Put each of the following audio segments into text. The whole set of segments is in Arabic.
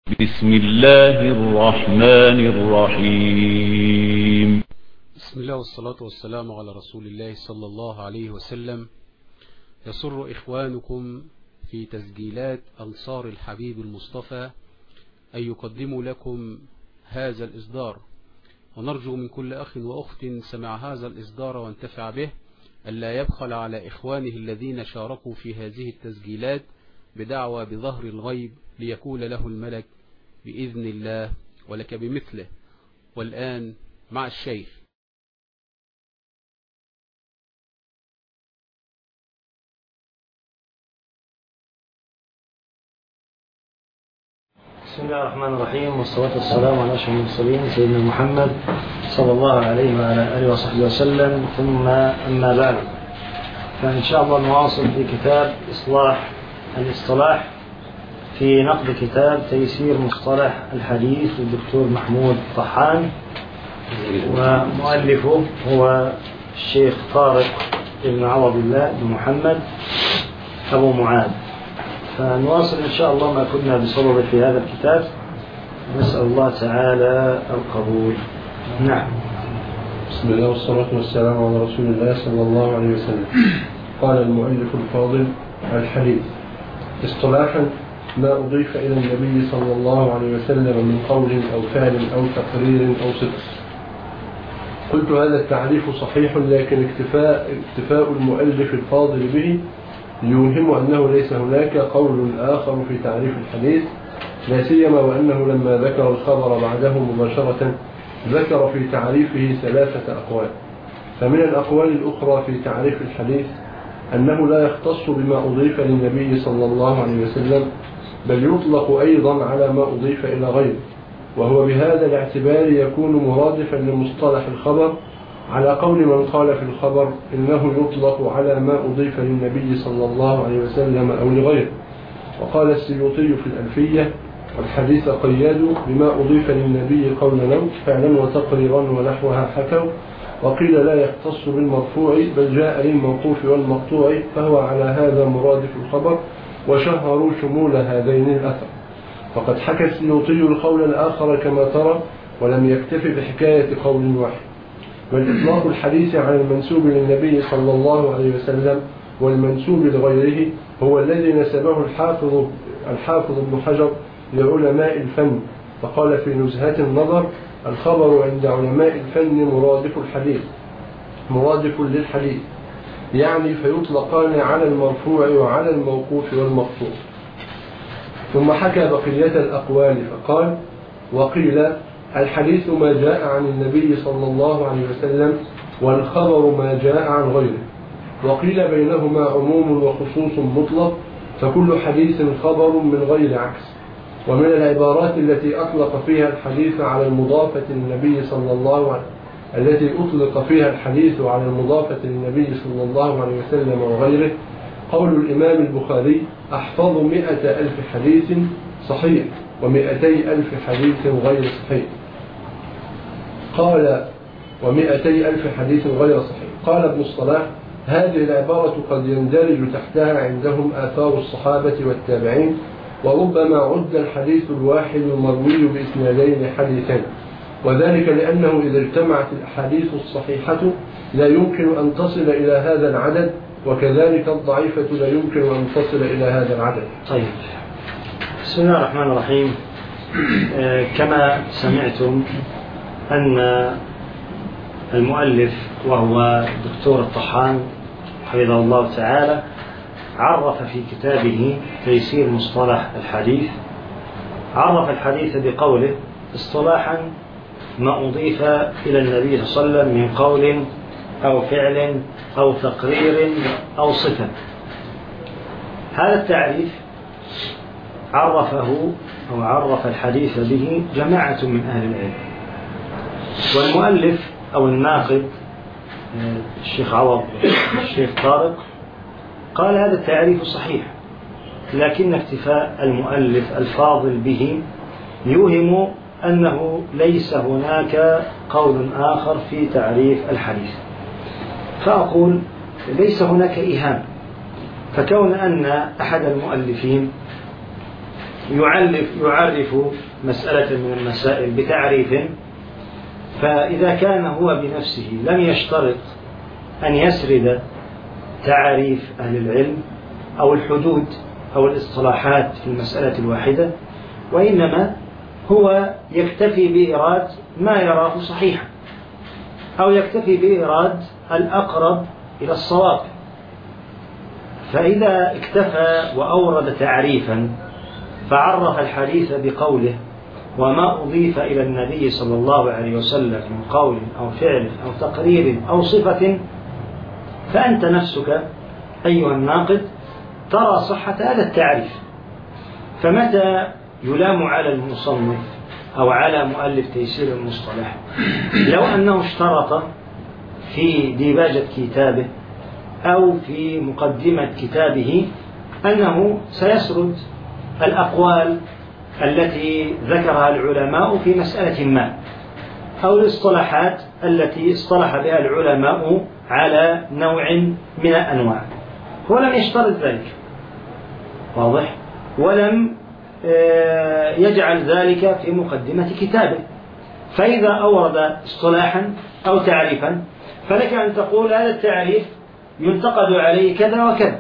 بسم الله الرحمن الرحيم. بسم الله والصلاة والسلام على رسول الله صلى الله عليه وسلم. يسر إخوانكم في تسجيلات أنصار الحبيب المصطفى أن يقدموا لكم هذا الإصدار، ونرجو من كل أخ وأخت سمع هذا الإصدار وانتفع به ألا يبخل على إخوانه الذين شاركوا في هذه التسجيلات بدعوى بظهر الغيب ليكون له الملك بإذن الله ولك بمثله. والآن مع الشيخ. بسم الله الرحمن الرحيم، والصلاة والسلام على أشرف المرسلين سيدنا محمد صلى الله عليه وعلى آله وصحبه وسلم، ثم أما بعد، فإن شاء الله نواصل في كتاب الاصطلاح في نقد كتاب تيسير مصطلح الحديث للدكتور محمود طحان، ومؤلفه هو الشيخ طارق بن عوض الله بن محمد أبو معاذ. فنواصل إن شاء الله ما كنا بصدد في هذا الكتاب، نسأل الله تعالى القبول. نعم. بسم الله والصلاة والسلام على رسول الله صلى الله عليه وسلم. قال المؤلف الفاضل: الحديث اصطلاحا ما أضيف إلى النبي صلى الله عليه وسلم من قول أو فعل أو تقرير أو صدق. قلت هذا التعريف صحيح، لكن اكتفاء المؤلف الفاضل به يوهم أنه ليس هناك قول آخر في تعريف الحديث، لا سيما وأنه لما ذكر الخبر بعده مباشرة ذكر في تعريفه 3 أقوال. فمن الأقوال الأخرى في تعريف الحديث أنه لا يختص بما أضيف للنبي صلى الله عليه وسلم، بل يطلق أيضا على ما أضيف إلى غيره، وهو بهذا الاعتبار يكون مرادفا لمصطلح الخبر، على قول من قال في الخبر إنه يطلق على ما أضيف للنبي صلى الله عليه وسلم أو لغيره. وقال السيوطي في الألفية: والحديث قيدوا بما أضيف للنبي قولا أو فعلا وتقريرا ونحوها حكوا. وقيل لا يختص بالمرفوع بل جاء للموقوف والمقطوع، فهو على هذا مرادف الخبر، وشهروا شمول هذين الأثر. فقد حكى السيوطي القول الآخر كما ترى، ولم يكتف بحكاية قول واحد. بل إطلاق الحديث عن المنسوب للنبي صلى الله عليه وسلم والمنسوب لغيره هو الذي نسبه الحافظ ابن حجر لعلماء الفن، فقال في نزهة النظر: الخبر عند علماء الفن مرادف للحديث، يعني فيطلقان على المرفوع وعلى الموقوف والمقطوع. ثم حكى بقية الأقوال فقال: وقيل الحديث ما جاء عن النبي صلى الله عليه وسلم، والخبر ما جاء عن غيره. وقيل بينهما عموم وخصوص مطلق، فكل حديث خبر من غير عكس. ومن العبارات التي أطلق فيها الحديث على المضافة للنبي صلى الله عليه وسلم وغيره قول الإمام البخاري: أحفظ 100,000 حديث صحيح و200,000 حديث غير صحيح. قال ابن الصلاح: هذه العبارة قد يندرج تحتها عندهم آثار الصحابة والتابعين، وربما عد الحديث الواحد المروي بإسنادين حديثين، وذلك لأنه إذا اجتمعت الأحاديث الصحيحة لا يمكن أن تصل إلى هذا العدد، وكذلك الضعيفة لا يمكن أن تصل إلى هذا العدد. طيب، بسم الله الرحمن الرحيم. كما سمعتم أن المؤلف وهو الدكتور الطحان حفظه الله تعالى عرف في كتابه تيسير مصطلح الحديث، عرف الحديث بقوله: اصطلاحا ما أضيف إلى النبي صلى الله عليه وسلم من قول أو فعل أو تقرير أو صفة. هذا التعريف عرف الحديث به جماعة من أهل العلم، والمؤلف أو الناقد الشيخ عوض الشيخ طارق قال هذا التعريف صحيح، لكن اكتفاء المؤلف الفاضل به يوهم أنه ليس هناك قول آخر في تعريف الحديث. فأقول ليس هناك إيهام، فكون أن أحد المؤلفين يعرف مسألة من المسائل بتعريف، فإذا كان هو بنفسه لم يشترط أن يسرد تعريف أهل العلم أو الحدود أو الاصطلاحات في المسألة الواحدة، وإنما هو يكتفي بإيراد ما يراه صحيحا، أو يكتفي بإيراد الأقرب إلى الصواب. فإذا اكتفى وأورد تعريفا فعرف الحديث بقوله وما أضيف إلى النبي صلى الله عليه وسلم من قول أو فعل أو تقرير أو صفة، فأنت نفسك أيها الناقد ترى صحة هذا التعريف. فمتى يلام على المصنف أو على مؤلف تيسير المصطلح لو أنه اشترط في ديباجة كتابه أو في مقدمة كتابه أنه سيسرد الأقوال التي ذكرها العلماء في مسألة ما، أو الاصطلاحات التي اصطلح بها العلماء على نوع من الأنواع، هو لم يشترط ذلك، واضح، ولم يجعل ذلك في مقدمة كتابه. فإذا أورد اصطلاحا أو تعريفا فلك أن تقول هذا التعريف ينتقد عليه كذا وكذا،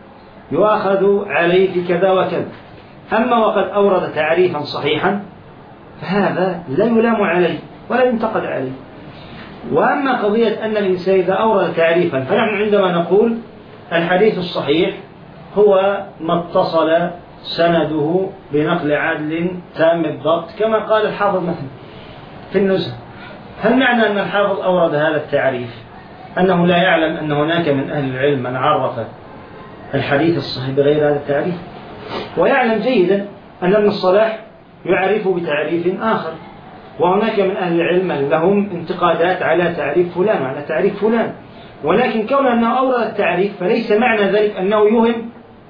يؤخذ عليه في كذا وكذا. أما وقد أورد تعريفا صحيحا فهذا لا يلام عليه ولا ينتقد عليه. وأما قضية أن الإنسان إذا أورد تعريفا، فنحن عندما نقول الحديث الصحيح هو ما اتصل سنده بنقل عدل تام الضبط كما قال الحافظ مثلا في النزهة، هل معنى أن الحافظ أورد هذا التعريف أنه لا يعلم أن هناك من أهل العلم من عرف الحديث الصحيح بغير هذا التعريف؟ ويعلم جيدا أن ابن الصلاح يعرفه بتعريف آخر، وهناك من أهل العلم لهم انتقادات على تعريف فلان وعلى تعريف فلان، ولكن كون أنه أورد التعريف فليس معنى ذلك أنه يوهم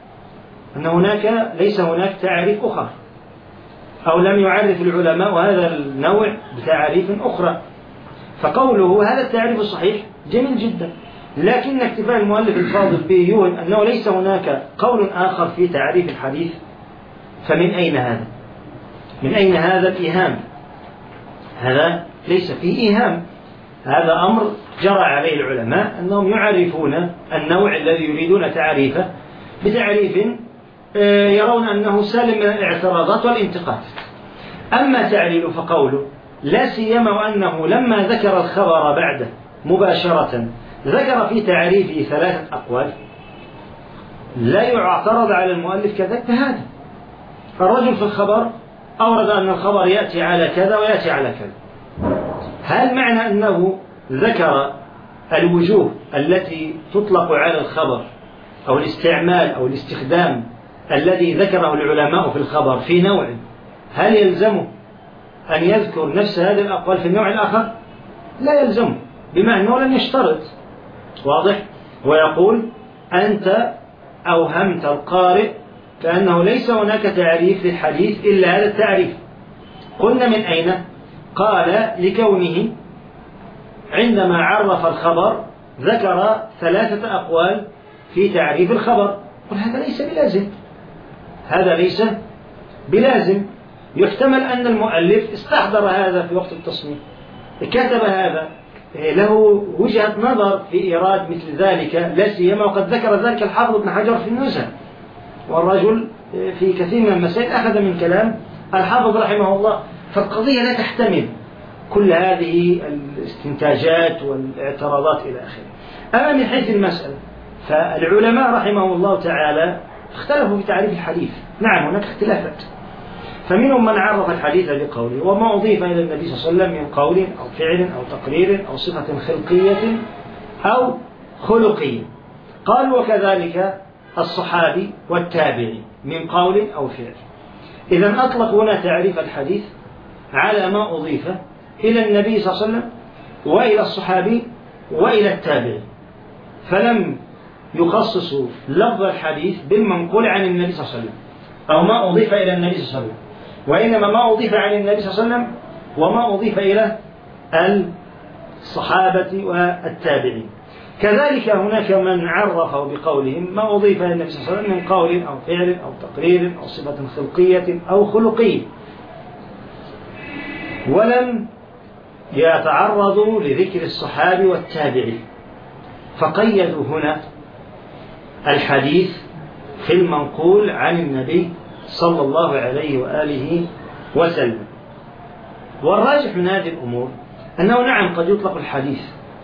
أن ليس هناك تعريف أخرى، أو لم يعرف العلماء هذا النوع بتعريف أخرى. فقوله هذا التعريف الصحيح جميل جدا، لكن اكتفاء المؤلف الفاضل به يوهم أنه ليس هناك قول آخر في تعريف الحديث. فمن أين هذا؟ من أين هذا الإيهام؟ هذا ليس فيه إيهام، هذا أمر جرى عليه العلماء أنهم يعرفون النوع الذي يريدون تعريفه بتعريف يرون أنه سالم من الاعتراضات والانتقاد. أما تعليل فقوله لا سيما وأنه لما ذكر الخبر بعده مباشرة ذكر في تعريفه 3 أقوال، لا يعترض على المؤلف كذلك. فهذا الرجل في الخبر أورد أن الخبر يأتي على كذا ويأتي على كذا، هل معنى أنه ذكر الوجوه التي تطلق على الخبر أو الاستعمال أو الاستخدام الذي ذكره العلماء في الخبر في نوع، هل يلزمه أن يذكر نفس هذه الأقوال في النوع الآخر؟ لا يلزمه، بما أنه لم يشترط، واضح. ويقول أنت أوهمت القارئ كأنه ليس هناك تعريف للحديث إلا هذا التعريف. قلنا من أين؟ قال لكونه عندما عرف الخبر ذكر 3 أقوال في تعريف الخبر. قل هذا ليس بلازم، هذا ليس بلازم. يحتمل أن المؤلف استحضر هذا في وقت التصنيف، كتب هذا، له وجهة نظر في إيراد مثل ذلك، لا سيما وقد ذكر ذلك الحافظ ابن حجر في النزهة، والرجل في كثير من المسائل أخذ من كلام الحافظ رحمه الله. فالقضية لا تحتمل كل هذه الاستنتاجات والاعتراضات إلى آخره. أما من حيث المسألة فالعلماء رحمه الله تعالى اختلفوا في تعريف الحديث. نعم هناك اختلافات، فمنهم من عرف الحديث بقوله وما أضيف إلى النبي صلى الله عليه وسلم من قول أو فعل أو تقرير أو صفة خلقية أو خلقية. قالوا وكذلك الصحابي والتابعي من قول أو فعل. إذن أطلقوا هنا تعريف الحديث على ما أضيف إلى النبي صلى الله عليه وسلم وإلى الصحابي وإلى التابعي، فلم يخصصوا لفظ الحديث بالمنقول عن النبي صلى الله عليه وسلم أو ما أضيف إلى النبي صلى الله عليه وسلم، وإنما ما أضيف عن النبي صلى الله عليه وسلم وما أضيف إلى الصحابة والتابعين. كذلك هناك من عرفه بقولهم ما أضيف إلى النبي صلى الله عليه وسلم من قول أو فعل أو تقرير أو صفة خلقية أو خلقية، ولم يتعرضوا لذكر الصحابي والتابعي، فقيدوا هنا الحديث في المنقول عن النبي صلى الله عليه وآله وسلم. والراجح من هذه الأمور أنه نعم قد يطلق الحديث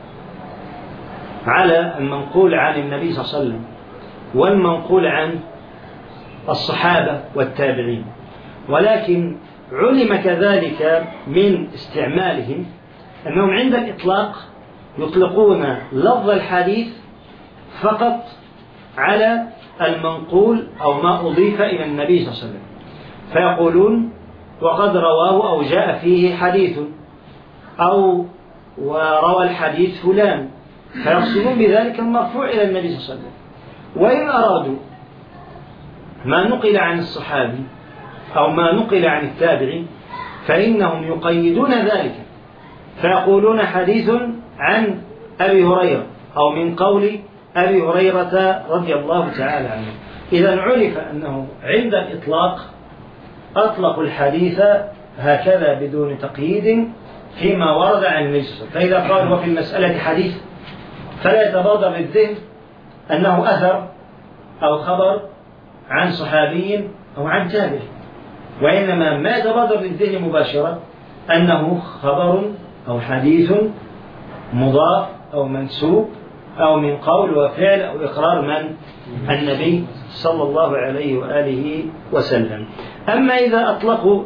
على المنقول عن النبي صلى الله عليه وسلم والمنقول عن الصحابة والتابعين، ولكن علم كذلك من استعمالهم أنهم عند الإطلاق يطلقون لفظ الحديث فقط على المنقول أو ما أضيف إلى النبي صلى الله عليه وسلم، فيقولون وقد رواه أو جاء فيه حديث أو وروى الحديث فلان، فيقصدون بذلك المرفوع إلى النبي صلى الله عليه وسلم. وإن أرادوا ما نقل عن الصحابي أو ما نقل عن التابعي فإنهم يقيدون ذلك، فيقولون حديث عن أبي هريرة أو من قول أبي هريرة رضي الله تعالى عنه. إذا عرف أنه عند الإطلاق أطلقوا الحديث هكذا بدون تقييد فيما ورد عن النبي صلى الله عليه وسلم. فإذا قال وفي المسألة حديث فلا يتبادر للذهن أنه أثر أو خبر عن صحابي أو عن تابعي، وإنما ما يتبادر للذهن مباشرة أنه خبر أو حديث مضاف أو منسوب أو من قول وفعل أو إقرار من النبي صلى الله عليه وآله وسلم. أما إذا أطلقوا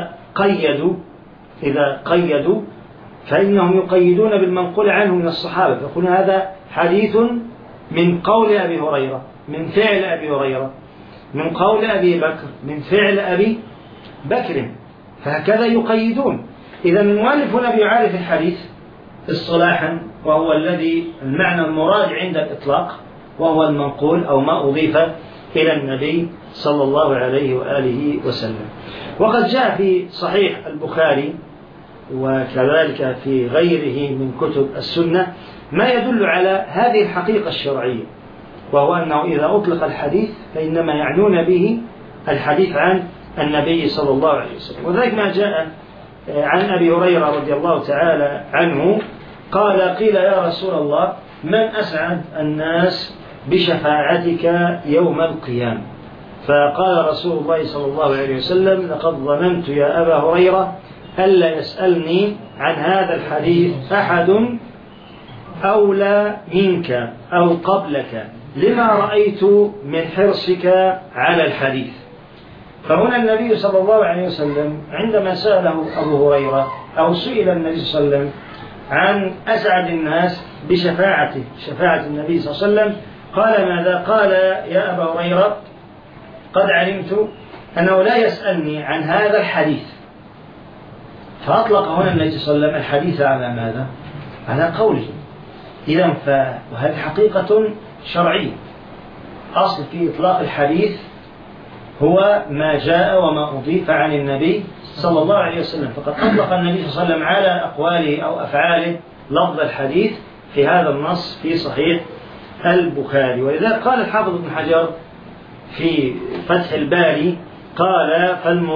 إذا قيدوا فإنهم يقيدون بالمنقول عنه من الصحابة، فيقولون هذا حديث من قول أبي هريرة، من فعل أبي هريرة، من قول أبي بكر، من فعل أبي بكر، فهكذا يقيدون. إذا المؤلف هنا بيعرف الحديث اصطلاحا، وهو الذي المعنى المراد عند الإطلاق، وهو المنقول أو ما أضيف إلى النبي صلى الله عليه وآله وسلم. وقد جاء في صحيح البخاري وكذلك في غيره من كتب السنة ما يدل على هذه الحقيقة الشرعية، وهو أنه إذا أطلق الحديث فإنما يعنون به الحديث عن النبي صلى الله عليه وسلم. وذلك ما جاء عن أبي هريرة رضي الله تعالى عنه قال قيل يا رسول الله من أسعد الناس بشفاعتك يوم القيامة؟ فقال رسول الله صلى الله عليه وسلم لقد ظننت يا أبا هريرة ألا يسألني عن هذا الحديث أحد أولى منك أو قبلك لما رأيت من حرصك على الحديث. فهنا النبي صلى الله عليه وسلم عندما سأله أبو هريرة أو سئل النبي صلى الله عليه وسلم عن أسعد الناس بشفاعته، شفاعة النبي صلى الله عليه وسلم، قال ماذا؟ قال يا أبا هريرة قد علمت أنه لا يسألني عن هذا الحديث. فأطلق هنا النبي صلى الله عليه وسلم الحديث على ماذا؟ على قوله. إذن وهذه حقيقة شرعية. أصل في إطلاق الحديث هو ما جاء وما أضيف عن النبي صلى الله عليه وسلم، فقد أطلق النبي صلى الله عليه وسلم على أقواله أو أفعاله لفظ الحديث في هذا النص في صحيح البخاري. ولذلك قال الحافظ ابن حجر في فتح الباري قال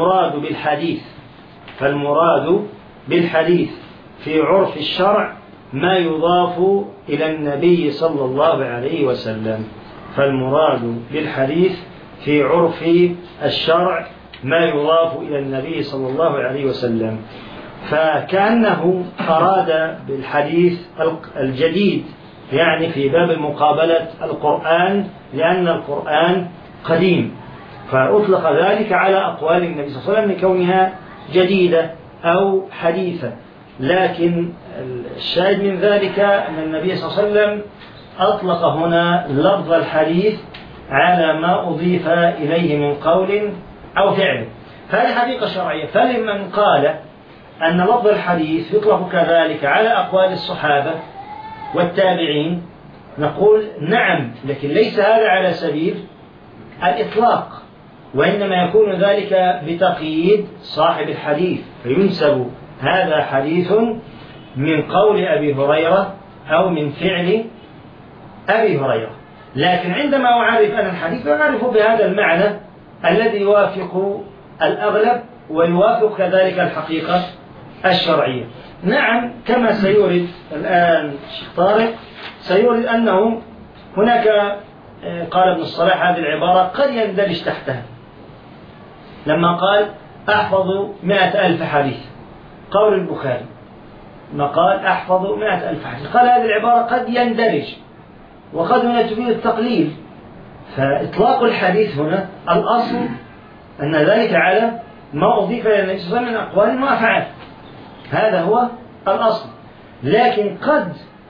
فالمراد بالحديث في عرف الشرع ما يضاف إلى النبي صلى الله عليه وسلم. فالمراد بالحديث في عرف الشرع ما يضاف إلى النبي صلى الله عليه وسلم. فكأنه أراد بالحديث الجديد، يعني في باب مقابلة القرآن، لأن القرآن قديم، فأطلق ذلك على أقوال النبي صلى الله عليه وسلم لكونها جديدة أو حديثة. لكن الشاهد من ذلك أن النبي صلى الله عليه وسلم أطلق هنا لفظ الحديث على ما أضيف إليه من قول أو فعل، فهذه حقيقة شرعية. فلمن قال أن لفظ الحديث يطلق كذلك على أقوال الصحابة والتابعين نقول نعم، لكن ليس هذا على سبيل الإطلاق، وإنما يكون ذلك بتقييد صاحب الحديث، فينسب هذا حديث من قول أبي هريرة أو من فعل أبي هريرة. لكن عندما أعرف أنا الحديث أعرف بهذا المعنى الذي يوافق الأغلب ويوافق كذلك الحقيقة الشرعية. نعم، كما سيورد الآن الشيخ طارق سيورد أنه هناك قال ابن الصلاح هذه العبارة قد يندرج تحتها لما قال أحفظ 100,000 حديث، قول البخاري ما قال أحفظ 100,000 حديث، قال هذه العبارة قد يندرج وقد هنا تفيد التقليل. فإطلاق الحديث هنا الأصل أن ذلك على ما أضيف إلى النبي صلى الله عليه وسلم من أقوال وأفعال، هذا هو الأصل. لكن قد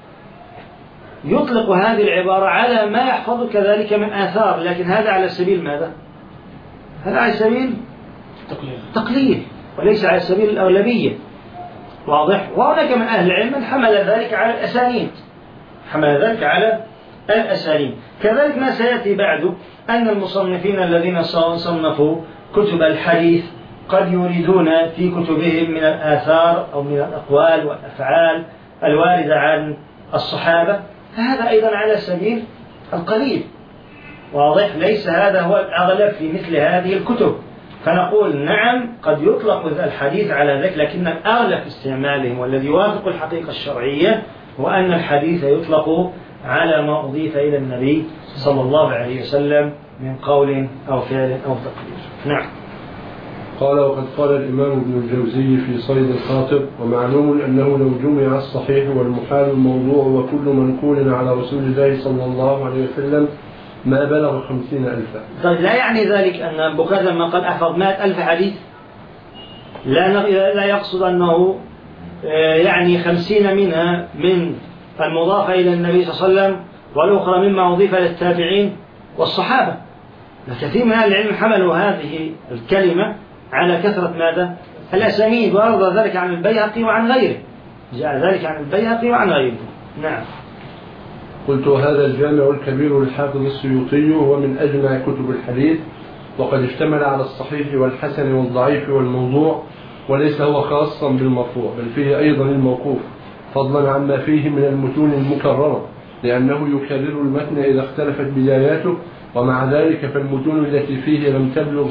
يطلق هذه العبارة على ما يحفظ كذلك من آثار، لكن هذا على سبيل ماذا؟ هذا على سبيل تقليل وليس على سبيل الأغلبية. واضح؟ وهناك من أهل العلم من حمل ذلك على الأسانيد، حمل ذلك على الأسانيد. كذلك ما سيأتي بعد أن المصنفين الذين صنفوا كتب الحديث قد يريدون في كتبهم من الآثار أو من الأقوال والأفعال الواردة عن الصحابة، فهذا أيضا على سبيل القليل. واضح؟ ليس هذا هو الأغلب في مثل هذه الكتب. فنقول نعم قد يطلق الحديث على ذلك، لكن الأغلب في استعمالهم والذي يوافق الحقيقة الشرعية هو أن الحديث يطلق على ما أضيف إلى النبي صلى الله عليه وسلم من قول أو فعل أو تقرير. نعم. قال: وقد قال الإمام ابن الجوزي في صيد الخاطر: ومعلوم أنه لو جمع الصحيح والمحال الموضوع وكل منقول على رسول الله صلى الله عليه وسلم ما بلغ 50,000. طيب لا يعني ذلك أن البخاري لما قال أحفظ 100,000 حديث لا يقصد أنه يعني 50 منها من المضافة إلى النبي صلى الله عليه وسلم والأخرى مما أضيف إلى التابعين والصحابة. كثير من أهل العلم حملوا هذه الكلمة على كثرة ماذا؟ الأسانيد، وأرضى ذلك عن البيهقي وعن غيره، جاء ذلك عن البيهقي وعن غيره. نعم. قلت: هذا الجامع الكبير للحافظ السيوطي هو من أجمع كتب الحديث، وقد اشتمل على الصحيح والحسن والضعيف والموضوع، وليس هو خاصا بالمرفوع بل فيه أيضا الموقوف، فضلا عما فيه من المتون المكررة، لأنه يكرر المتن إذا اختلفت بداياته، ومع ذلك فالمتون التي فيه لم تبلغ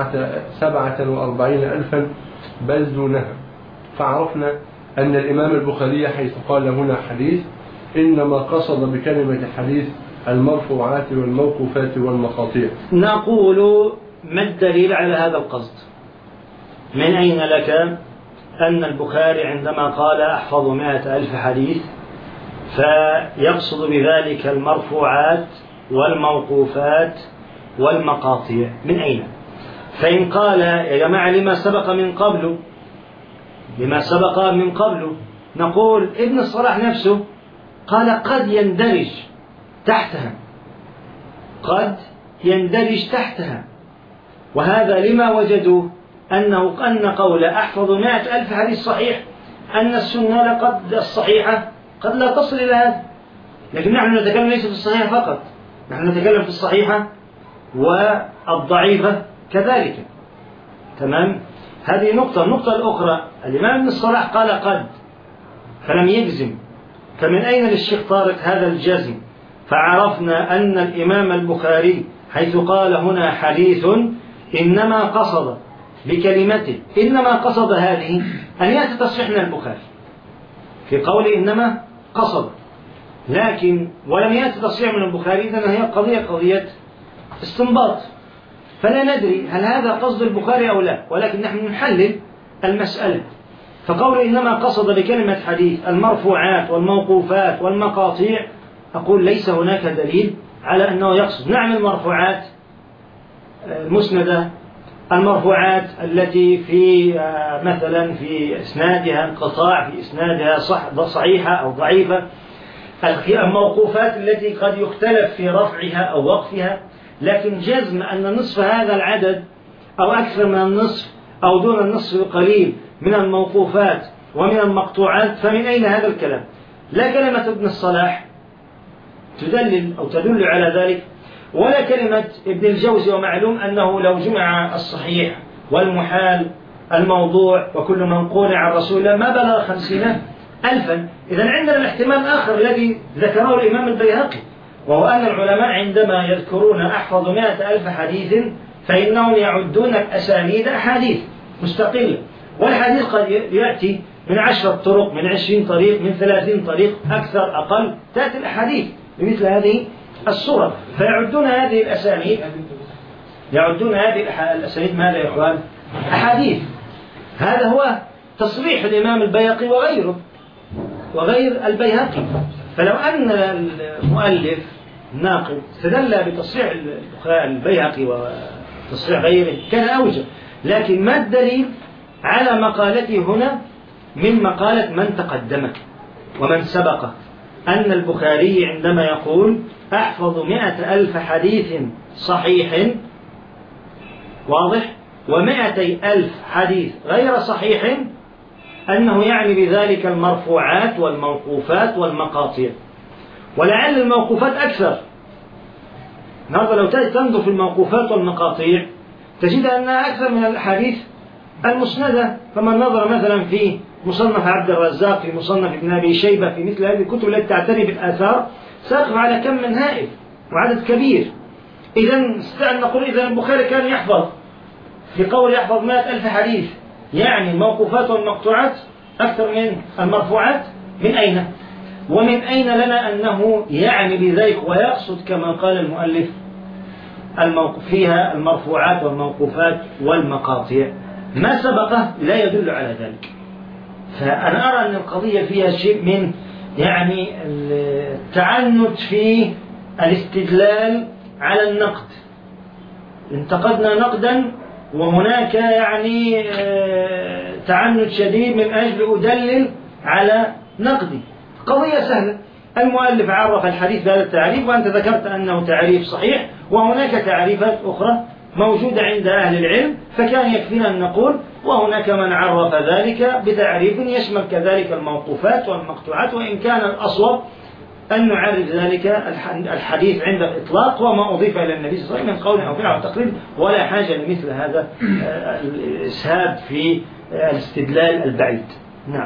47,000 بل دونها. فعرفنا أن الإمام البخاري حيث قال هنا حديث إنما قصد بكلمة حديث المرفوعات والموقوفات والمقاطيع. نقول ما الدليل على هذا القصد؟ من أين لك أن البخاري عندما قال أحفظ 100,000 حديث فيقصد بذلك المرفوعات والموقوفات والمقاطيع؟ من أين؟ فإن قال يا جماعة لما سبق من قبل نقول ابن الصلاح نفسه قال قد يندرج تحتها، وهذا لما وجدوا أن قول أحفظ 100,000 حديث صحيح، أن السنة الصحيحة قد لا تصل إلى هذا. لكن نحن نتكلم ليس في الصحيحة فقط، نحن نتكلم في الصحيحة والضعيفة كذلك. تمام؟ هذه نقطة. النقطة الأخرى الإمام ابن الصلاح قال قد فلم يجزم، فمن أين للشيخ طارق هذا الجزم؟ فعرفنا أن الإمام البخاري حيث قال هنا حديث إنما قصد بكلمته إنما قصد هذه أن يأتي تصحيح من البخاري في قول إنما قصد، لكن ولم يأتي تصحيح من البخاري، إذن هي قضية استنباط، فلا ندري هل هذا قصد البخاري أو لا، ولكن نحن نحلل المسألة. فقول إنما قصد بكلمة حديث المرفوعات والموقوفات والمقاطيع، أقول ليس هناك دليل على أنه يقصد نعم المرفوعات المسندة، المرفوعات التي في مثلا في إسنادها انقطاع، في إسنادها صحيحة أو ضعيفة، الموقوفات التي قد يختلف في رفعها أو وقفها، لكن جزم أن نصف هذا العدد أو أكثر من النصف أو دون النصف بقليل من الموقوفات ومن المقطوعات، فمن أين هذا الكلام؟ لا كلمة ابن الصلاح تدلل أو تدل على ذلك، ولا كلمة ابن الجوزي. ومعلوم أنه لو جمع الصحيح والمحال الموضوع وكل منقول عن رسول الله ما بلغ 50,000. إذن عندنا الاحتمال الآخر الذي ذكره الإمام البيهقي، وهو أن العلماء عندما يذكرون أحفظ 100,000 حديث فإنهم يعدون الأسانيد أحاديث مستقلة، والحديث قد يأتي من 10 طرق، من 20 طريق، من 30 طريق، أكثر أقل تأتي الأحاديث بمثل هذه الصورة، فيعدون هذه الأسانيد، ماذا يا إخوان؟ أحاديث. هذا هو تصريح الإمام البيهقي وغير البيهقي. فلو أن المؤلف الناقد استدل بتصريح البيهقي وتصريح غيره كان أوجه، لكن ما الدليل على مقالته هنا من مقالة من تقدمك ومن سبقه؟ أن البخاري عندما يقول أحفظ 100,000 حديث صحيح واضح و200,000 حديث غير صحيح، أنه يعني بذلك المرفوعات والموقوفات والمقاطع، ولعل الموقوفات أكثر. النهارده لو تنظر في الموقوفات والمقاطع تجد أنها أكثر من الأحاديث المسندة. فمن نظر مثلا في مصنف عبد الرزاق، في مصنف ابن أبي شيبة، في مثل هذه الكتب التي تعتني بالآثار، سيقف على كم من هائل وعدد كبير. إذا نقول إذا البخاري كان يحفظ، في قول يحفظ 100,000 حديث، يعني الموقوفات والمقطوعات أكثر من المرفوعات. من أين؟ ومن أين لنا أنه يعني بذلك ويقصد كما قال المؤلف فيها المرفوعات والموقوفات والمقاطع؟ ما سبقه لا يدل على ذلك. فأنا أرى أن القضية فيها شيء من يعني التعنت في الاستدلال على النقد. انتقدنا نقدا وهناك يعني تعنت شديد من أجل أدلل على نقدي. قضية سهلة، المؤلف عرف الحديث بهذا التعريف وأنت ذكرت أنه تعريف صحيح، وهناك تعريفات أخرى موجودة عند أهل العلم، فكان يكفينا أن نقول وهناك من عرف ذلك بتعريف يشمل كذلك الموقوفات والمقطوعات، وإن كان الأصوب أن نعرف ذلك الحديث عند الإطلاق وما أضيف إلى النبي صلى الله عليه وسلم من قول أو فعل أو تقرير، ولا حاجة لمثل هذا الإسهاب في الاستدلال البعيد. نعم.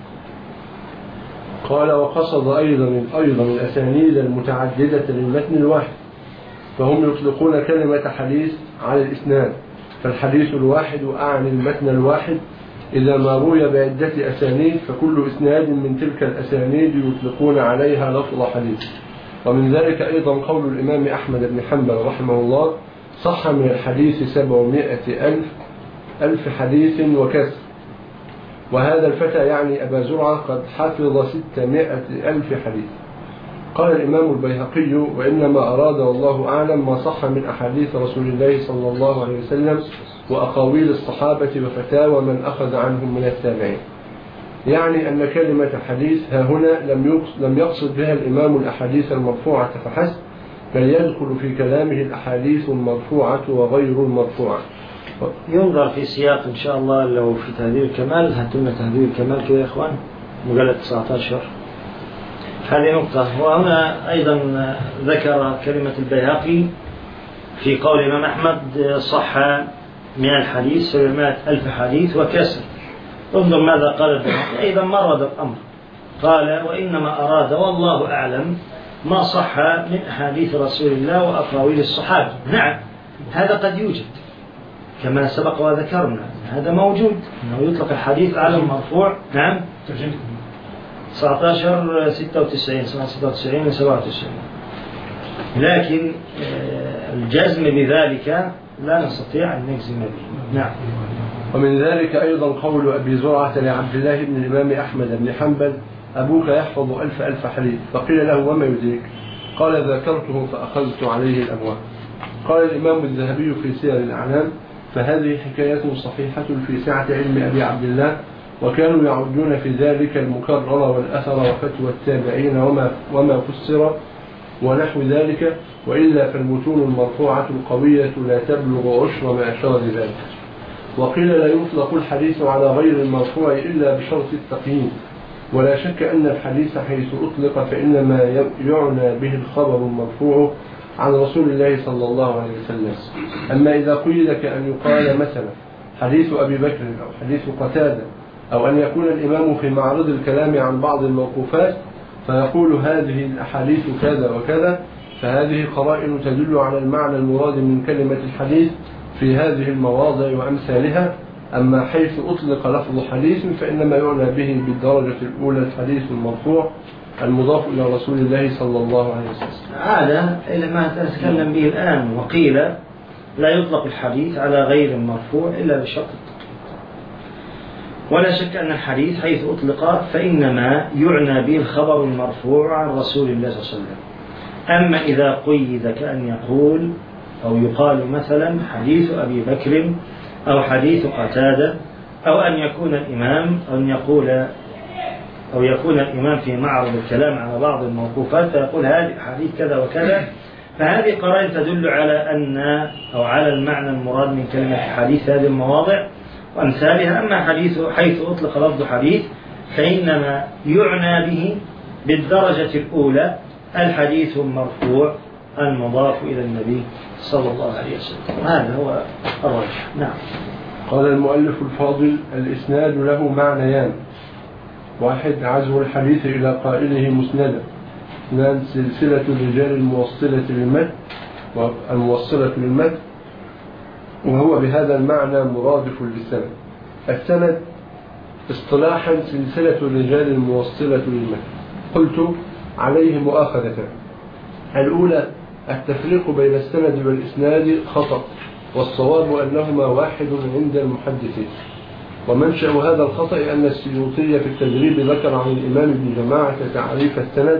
قال وقصد أيضا الأسانيد المتعددة للمتن الواحد، فهم يطلقون كلمة حديث على الإسناد، فالحديث الواحد أعني المتن الواحد إذا ما روي بعدة أسانيد، فكل إسناد من تلك الأسانيد يطلقون عليها لفظ حديث. ومن ذلك أيضا قول الإمام أحمد بن حنبل رحمه الله صح من الحديث 700,000 حديث وكسر، وهذا الفتى يعني أبا زرعة قد حفظ 600,000 حديث. قال الإمام البيهقي وإنما أراد والله أعلم ما صح من أحاديث رسول الله صلى الله عليه وسلم وأقاويل الصحابة وفتاوى من أخذ عنهم من التابعين، يعني أن كلمة حديث ها هنا لم يقصد بها الإمام الأحاديث المرفوعة فحسب، بل يدخل في كلامه الأحاديث المرفوعة وغير المرفوعة. ينظر في سياق إن شاء الله. لو في تهذيب الكمال هاتمنا تهذيب الكمال كده يا إخوان، مجلد 19. هذه نقطة. وهنا أيضا ذكر كلمة البيهقي في قول الإمام أحمد صح من الحديث 700,000 حديث وكسر. انظر ماذا قال البيهقي، أيضا مرد الأمر، قال وإنما أراد والله أعلم ما صح من أحاديث رسول الله وأقاويل الصحابة. نعم، هذا قد يوجد كما سبق وذكرنا، هذا موجود أنه يطلق الحديث على المرفوع. نعم، 19 96 96 97. لكن الجزم بذلك لا نستطيع أن نجزم به. نعم. ومن ذلك أيضا قول أبي زرعة لعبد الله بن الإمام أحمد بن حنبل أبوك يحفظ 1000 حديث، فقيل له وما يدريك؟ قال ذكرته فأخذت عليه الأموال. قال الإمام الذهبي في سير الأعلام فهذه حكاية صحيحة في سعة علم أبي عبد الله، وكانوا يعدون في ذلك المكرر والأثر وفتوى التابعين وما فسر ونحو ذلك، وإلا فالمتون المرفوعة القوية لا تبلغ عشر ما أشار ذلك. وقيل لا يطلق الحديث على غير المرفوع إلا بشرط التقييد، ولا شك أن الحديث حيث أطلق فإنما يعنى به الخبر المرفوع عن رسول الله صلى الله عليه وسلم. أما إذا قيل كأن يقال مثلا حديث أبي بكر أو حديث قتادة، أو أن يكون الإمام في معرض الكلام عن بعض الموقوفات فيقول هذه الأحاديث كذا وكذا، فهذه قرائن تدل على المعنى المراد من كلمة الحديث في هذه المواضع وأمثالها. أما حيث أطلق لفظ حديث فإنما يعنى به بالدرجة الأولى الحديث المرفوع المضاف إلى رسول الله صلى الله عليه وسلم. هذا إلى ما نتكلم به الآن. وقيل لا يطلق الحديث على غير المرفوع إلا بشرط التطبيق. ولا شك أن الحديث حيث أطلق فإنما يعنى به الخبر المرفوع عن رسول الله صلى الله عليه وسلم. أما إذا قيد كأن يقول أو يقال مثلا حديث أبي بكر أو حديث قتادة أو أن يكون الإمام أو يكون الإمام في معرض الكلام على بعض الموقوفات فيقول هذه حديث كذا وكذا، فهذه قرائن تدل على أن أو على المعنى المراد من كلمة حديث هذه المواضع وأمثالها. أما حيث أطلق لفظ حديث فإنما يعنى به بالدرجة الأولى الحديث المرفوع المضاف إلى النبي صلى الله عليه وسلم. هذا هو الراجح. نعم. قال المؤلف الفاضل: الإسناد له معنيان: واحد عزو الحديث إلى قائله مسندا، اثنان سلسلة الرجال الموصلة للمتن وهو بهذا المعنى مرادف للسند. السند اصطلاحا سلسلة الرجال الموصلة للمتن. قلت عليه مؤاخذتان: الأولى التفريق بين السند والإسناد خطأ، والصواب أنهما واحد عند المحدثين. ومنشأ هذا الخطأ أن السيوطي في التدريب ذكر عن الإمام ابن جماعة تعريف السند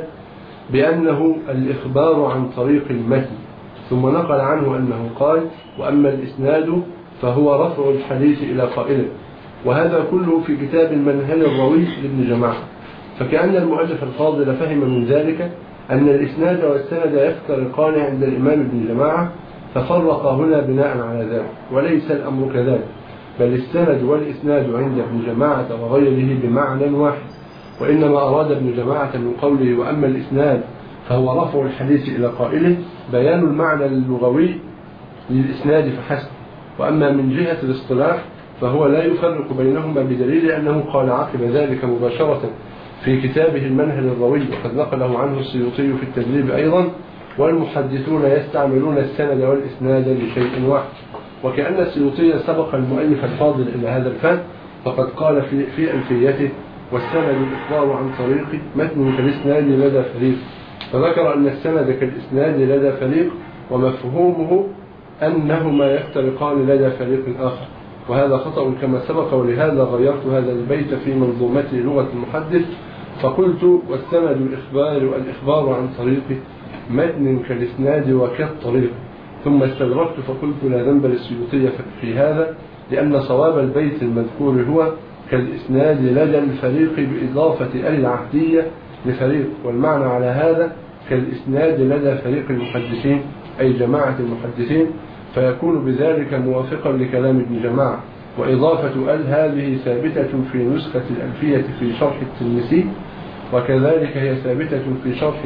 بأنه الإخبار عن طريق المتن، ثم نقل عنه أنه قال: وأما الإسناد فهو رفع الحديث إلى قائله. وهذا كله في كتاب المنهل الروي لابن جماعة. فكأن المؤلف الفاضل فهم من ذلك أن الإسناد والسند يفترقان عند الإمام ابن جماعة، ففرق هنا بناء على ذلك، وليس الأمر كذلك، بل السند والإسناد عند ابن جماعة وغيره بمعنى واحد. وإنما أراد ابن جماعة من قوله وأما الإسناد فهو رفع الحديث إلى قائله بيان المعنى اللغوي للإسناد فحسب. وأما من جهة الاصطلاح فهو لا يفرق بينهما بدليل أنه قال عقب ذلك مباشرة في كتابه المنهل الروي، وقد نقله عنه السيوطي في التدريب أيضا: والمحدثون يستعملون السند والإسناد لشيء واحد. وكأن السيوطي سبق المؤلف الفاضل إلى هذا الفن، فقد قال في ألفيته: والسند الإخبار عن طريق متن كالإسناد لدى فريق، فذكر أن السند كالإسناد لدى فريق، ومفهومه أنهما يفترقان لدى فريق آخر، وهذا خطأ كما سبق. ولهذا غيرت هذا البيت في منظومتي لغة المحدث فقلت: والسند الإخبار عن طريق متن كالإسناد وكالطريق، ثم استدركت فقلت لا ذنب للسيوطي في هذا، لأن صواب البيت المذكور هو كالإسناد لدى الفريق بإضافة العهدية لفريق، والمعنى على هذا كالإسناد لدى فريق المحدثين أي جماعة المحدثين، فيكون بذلك موافقا لكلام ابن جماعة. وإضافة هذه ثابتة في نسخة الألفية في شرح التلمسي، وكذلك هي ثابتة في شرح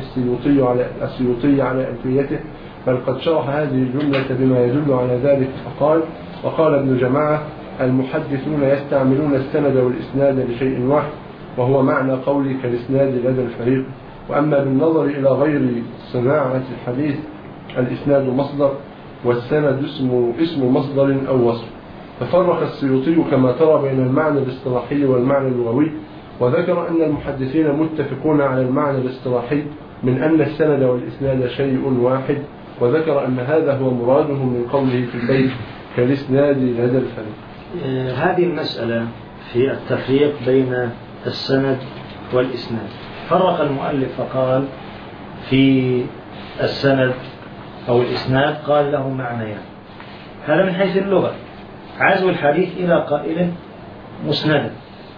السيوطي على ألفيته، بل قد شرح هذه الجملة بما يدل على ذلك فقال: وقال ابن جماعة: المحدثون يستعملون السند والإسناد لشيء واحد، وهو معنى قولي كالإسناد لدى الفريق. وأما بالنظر إلى غير صناعة الحديث الإسناد مصدر، والسند اسم مصدر أو وصف. ففرق السيوطي كما ترى بين المعنى الاصطلاحي والمعنى اللغوي، وذكر أن المحدثين متفقون على المعنى الاصطلاحي من أن السند والإسناد شيء واحد، وذكر أن هذا هو مراده من قوله في البيت كالإسناد لدى الفريق. هذه المسألة في التفريق بين السند والإسناد فرق المؤلف فقال في السند أو الإسناد قال له معنيان. هذا من حيث اللغة: عزو الحديث إلى قائل مسندا،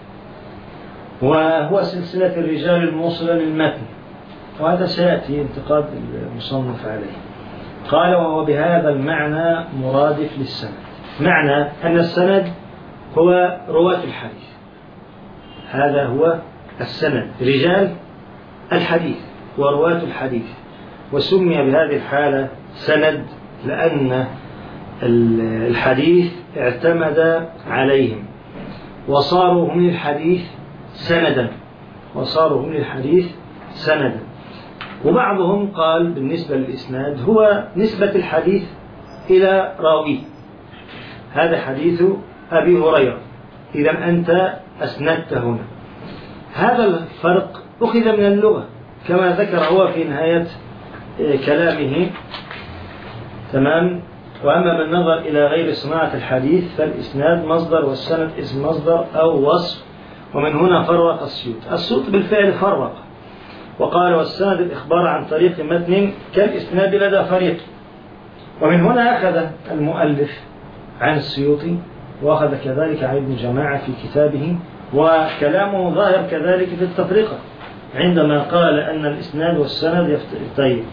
وهو سلسلة الرجال الموصلة للمتن، وهذا سيأتي انتقاد المصنف عليه. قال: وهو بهذا المعنى مرادف للسند. معنى أن السند هو رواة الحديث، هذا هو السند، رجال الحديث ورواة الحديث. وسمي بهذه الحالة سند لأن الحديث اعتمد عليهم وصاروا هم للحديث سندا، وبعضهم قال بالنسبة للإسناد هو نسبة الحديث إلى راويه، هذا حديث أبي هريرة، إذا أنت أسندت هنا. هذا الفرق أخذ من اللغة كما ذكر هو في نهاية كلامه، تمام. وأما بالنظر إلى غير صناعة الحديث فالإسناد مصدر والسند اسم مصدر أو وصف، ومن هنا فرق السيوط بالفعل فرق وقال والسند الإخبار عن طريق متن كالإسناد لدى فريق. ومن هنا أخذ المؤلف عن السيوطي وأخذ كذلك عن ابن جماعة في كتابه، وكلامه ظاهر كذلك في التفرقة عندما قال أن الإسناد والسند طيب.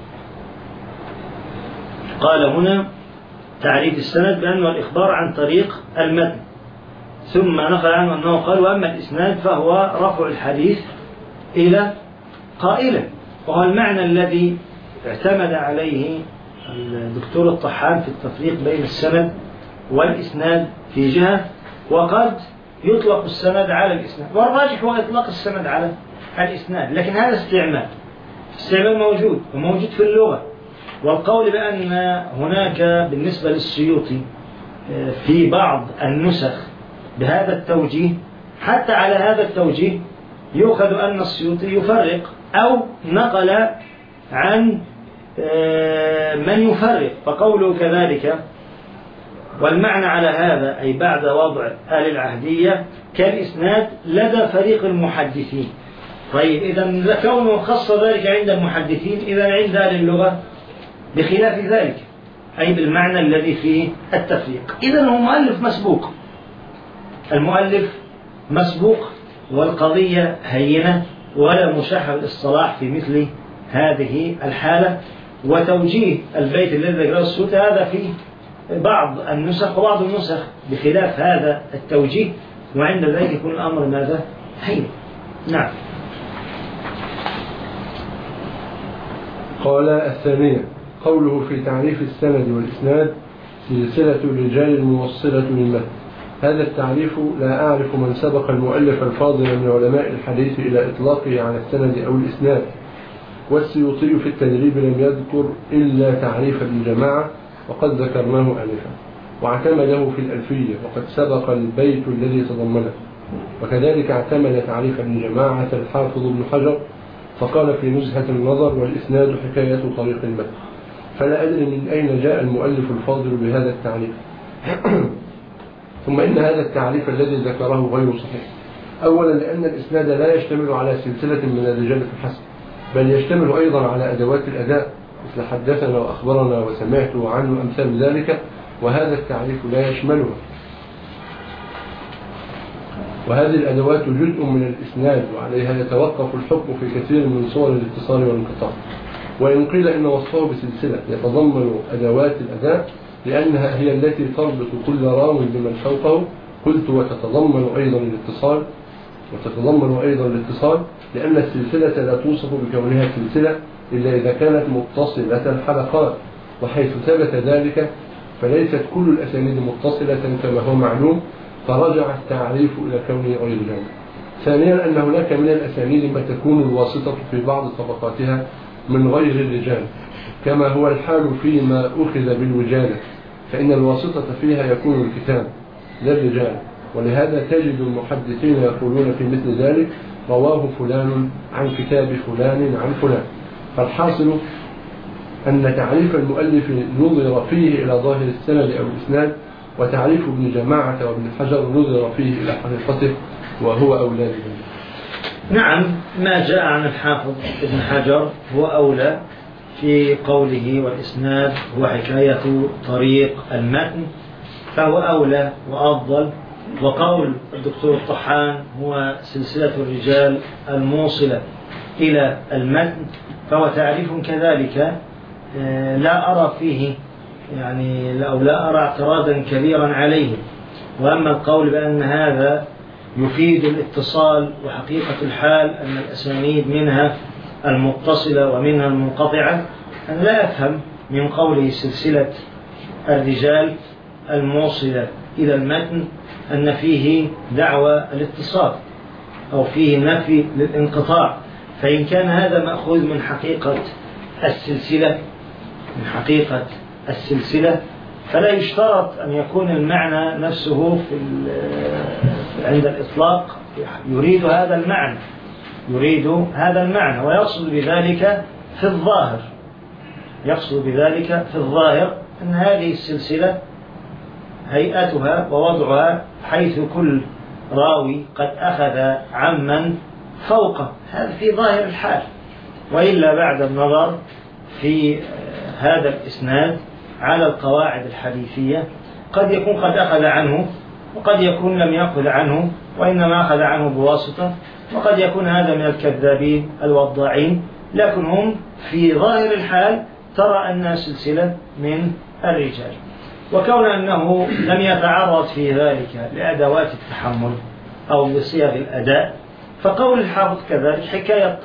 قال هنا تعريف السند بأنه الإخبار عن طريق المتن، ثم نقل عنه أنه قال وأما الإسناد فهو رفع الحديث إلى قائله، وهو المعنى الذي اعتمد عليه الدكتور الطحان في التفريق بين السند والإسناد في جهة، وقد يطلق السند على الإسناد، والراجح هو إطلاق السند على الإسناد، لكن هذا استعمال موجود وموجود في اللغة. والقول بأن هناك بالنسبة للسيوطي في بعض النسخ بهذا التوجيه، حتى على هذا التوجيه يؤخذ أن السيوطي يفرق أو نقل عن من يفرق، فقوله كذلك والمعنى على هذا أي بعد وضع آل العهدية كالإسناد لدى فريق المحدثين. طيب إذا كونه خص ذلك عند المحدثين، إذا عند أهل اللغة بخلاف ذلك، أي بالمعنى الذي فيه التفريق. إذا هو المؤلف مسبوق والقضية هينة ولا مشاحة الاصطلاح في مثل هذه الحالة. وتوجيه البيت الذي ذكره السيوطي هذا في بعض النسخ، وبعض النسخ بخلاف هذا التوجيه، وعند ذلك يكون الأمر ماذا؟ هين. نعم. قال الثانية قوله في تعريف السند والإسناد سلسلة الرجال الموصلة للمتن. هذا التعريف لا أعرف من سبق المؤلف الفاضل من علماء الحديث إلى إطلاقه على السند أو الإسناد، والسيوطي في التدريب لم يذكر إلا تعريف ابن جماعة وقد ذكرناه آنفا، واعتمده في الألفية وقد سبق البيت الذي تضمنه، وكذلك اعتمد تعريف ابن جماعة الحافظ ابن حجر فقال في نزهة النظر والإسناد حكاية طريق المتن. فلا أدري من أين جاء المؤلف الفاضل بهذا التعريف. ثم إن هذا التعريف الذي ذكره غير صحيح، أولا لأن الإسناد لا يشتمل على سلسلة من الرجال فحسب، بل يشتمل أيضا على أدوات الأداء مثل حدثنا وأخبرنا وسمعت وعنه أمثال ذلك، وهذا التعريف لا يشملها. وهذه الأدوات جزء من الإسناد وعليها يتوقف الحكم في كثير من صور الاتصال والانقطاع. وإن قيل إن وصفه بسلسلة يتضمن أدوات الأداء لأنها هي التي تربط كل راو بمن فوقه، قلت وتتضمن أيضا الاتصال لأن السلسلة لا توصف بكونها سلسلة إلا إذا كانت متصلة الحلقات، وحيث ثبت ذلك فليست كل الأسانيد متصلة كما هو معلوم، فرجع التعريف إلى كونه غير جامع. ثانيا أن هناك من الأسانيد ما تكون الواسطة في بعض طبقاتها من غير الرجال، كما هو الحال فيما أخذ بالوجالة، فإن الواسطة فيها يكون الكتاب لا الرجال، ولهذا تجد المحدثين يقولون في مثل ذلك رواه فلان عن كتاب فلان عن فلان. فالحاصل أن تعريف المؤلف نظر فيه إلى ظاهر السند أو الإسناد، وتعريف ابن جماعة وابن حجر نظر فيه إلى حقيقته وهو أولى به. نعم، ما جاء عن الحافظ ابن حجر هو أولى في قوله والإسناد هو حكاية طريق المتن، فهو أولى وأفضل. وقول الدكتور الطحان هو سلسلة الرجال الموصلة إلى المتن، فهو تعريف كذلك لا أرى فيه أو لا أرى اعتراضا كبيرا عليه. وأما القول بأن هذا يفيد الاتصال، وحقيقة الحال أن الأسانيد منها المتصلة ومنها المنقطعة، أنا لا أفهم من قوله سلسلة الرجال الموصلة إلى المتن أن فيه دعوى الاتصال أو فيه نفي للانقطاع، فإن كان هذا مأخوذ من حقيقة السلسلة فلا يشترط أن يكون المعنى نفسه عند الإطلاق يريد هذا المعنى ويقصد بذلك في الظاهر أن هذه السلسلة هيئتها ووضعها حيث كل راوي قد أخذ عمن فوقه، هذا في ظاهر الحال. وإلا بعد النظر في هذا الإسناد على القواعد الحديثية قد يكون قد أخذ عنه وقد يكون لم يأخذ عنه وإنما أخذ عنه بواسطة، وقد يكون هذا من الكذابين الوضاعين، لكن هم في ظاهر الحال ترى أنها سلسلة من الرجال. وكون أنه لم يتعرض في ذلك لأدوات التحمل أو لصيغ الأداء، فقول الحافظ كذلك حكاية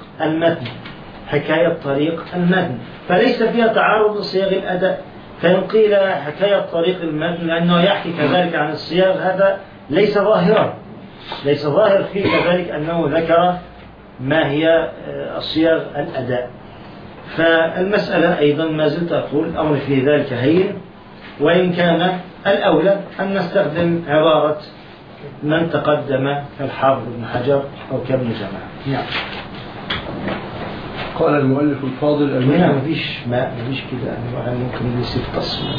طريق المتن فليس فيها تعرض لصيغ الأداء. فإن قيل حكاية طريق المتن لأنه يحكي كذلك عن الصيغ، هذا ليس ظاهر فيه كذلك أنه ذكر ما هي الصيغ الأداء. فالمسألة أيضا ما زلت أقول الأمر في ذلك هين، وإن كان الأولى أن نستخدم عبارة من تقدم كالحافظ ابن حجر أو كابن جماعة. قال المؤلف الفاضل هنا مفيش كده، يعني ممكن يصير تصوير.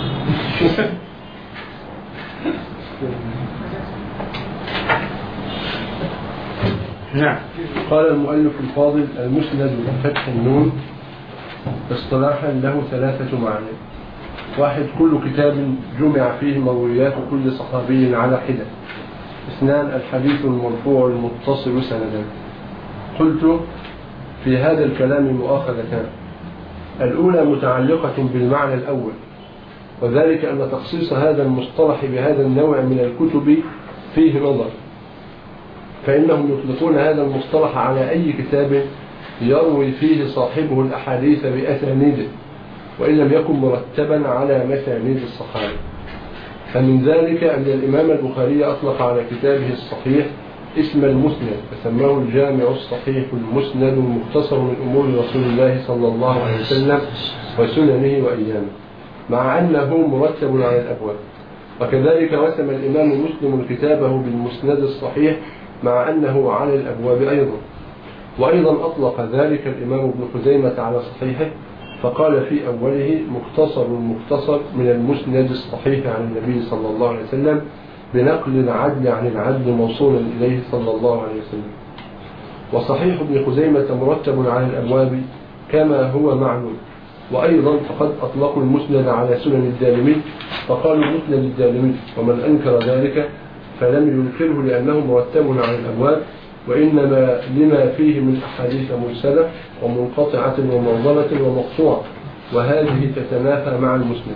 نعم. قال المؤلف الفاضل المسند بفتح النون اصطلاحا له 3 معاني. 1 كل كتاب جمع فيه مرويات كل صحابي على حدة. 2 الحديث المرفوع المتصل سندا. قلت في هذا الكلام مؤاخذتان. الأولى متعلقة بالمعنى الأول، وذلك أن تخصيص هذا المصطلح بهذا النوع من الكتب فيه نظر، فإنهم يطلقون هذا المصطلح على أي كتاب يروي فيه صاحبه الأحاديث بأسانيده وإن لم يكن مرتبا على مسانيد الصحابة. فمن ذلك أن الإمام البخاري أطلق على كتابه الصحيح اسم المسند فسماه الجامع الصحيح المسند المختصر من أمور رسول الله صلى الله عليه وسلم وسننه وأيامه، مع أنه مرتب على الأبواب. وكذلك رسم الإمام مسلم كتابه بالمسند الصحيح مع أنه على الأبواب أيضا. وأيضا أطلق ذلك الإمام ابن خزيمة على صحيحه فقال في أوله مختصر من المسند الصحيح عن النبي صلى الله عليه وسلم بنقل العدل عن العدل موصولا إليه صلى الله عليه وسلم. وصحيح ابن خزيمة مرتب على الأبواب كما هو معلوم. وأيضا فقد أطلقوا المسند على سنن الدارمي فقالوا مسند الدارمي، ومن أنكر ذلك فلم ينكره لأنه مرتب على الأبواب، وإنما لما فيه من أحاديث مرسلة ومنقطعة ومعضلة ومقطوعة، وهذه تتنافى مع المسند.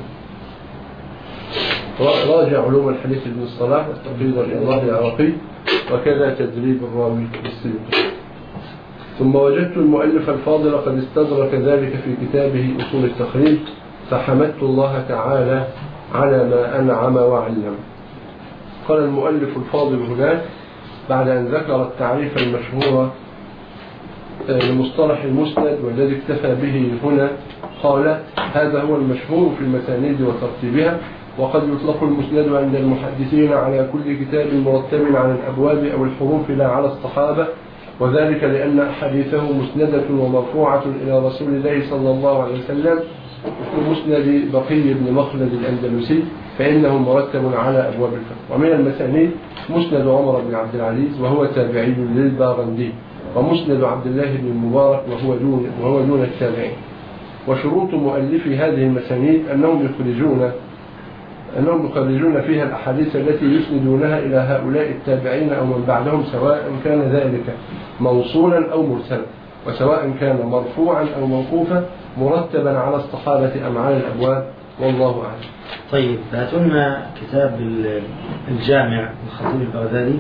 راجع علوم الحديث ابن الصلاح والتقريب والإيضاح العراقي، وكذا تدريب الراوي بالسلم. ثم وجدت المؤلف الفاضل قد استدرك ذلك في كتابه أصول التخريج، فحمدت الله تعالى على ما أنعم وعلم. قال المؤلف الفاضل هناك بعد أن ذكر التعريف المشهور لمصطلح المسند والذي اكتفى به هنا، قال هذا هو المشهور في المسانيد وترتيبها، وقد يطلق المسند عند المحدثين على كل كتاب مرتب على الأبواب أو الحروف لا على الصحابة، وذلك لأن أحاديثه مسندة ومرفوعة إلى رسول الله صلى الله عليه وسلم، مثل مسند بقي بن مخلد الأندلسي فإنه مرتب على أبواب الفقه. ومن المسانيد مسند عمر بن عبد العزيز وهو تابعي للباغندي، ومسند عبد الله بن المبارك وهو دون التابعين. وشروط مؤلفي هذه المسانيد أنهم يخرجون فيها الأحاديث التي يسندونها إلى هؤلاء التابعين أو من بعدهم، سواء كان ذلك موصولا أو مرسلا، وسواء كان مرفوعا أو موقوفا، مرتبا على الصحابة أم على الأبواب، والله أعلم. طيب هاتوا لنا كتاب الجامع الخطيب البغدادي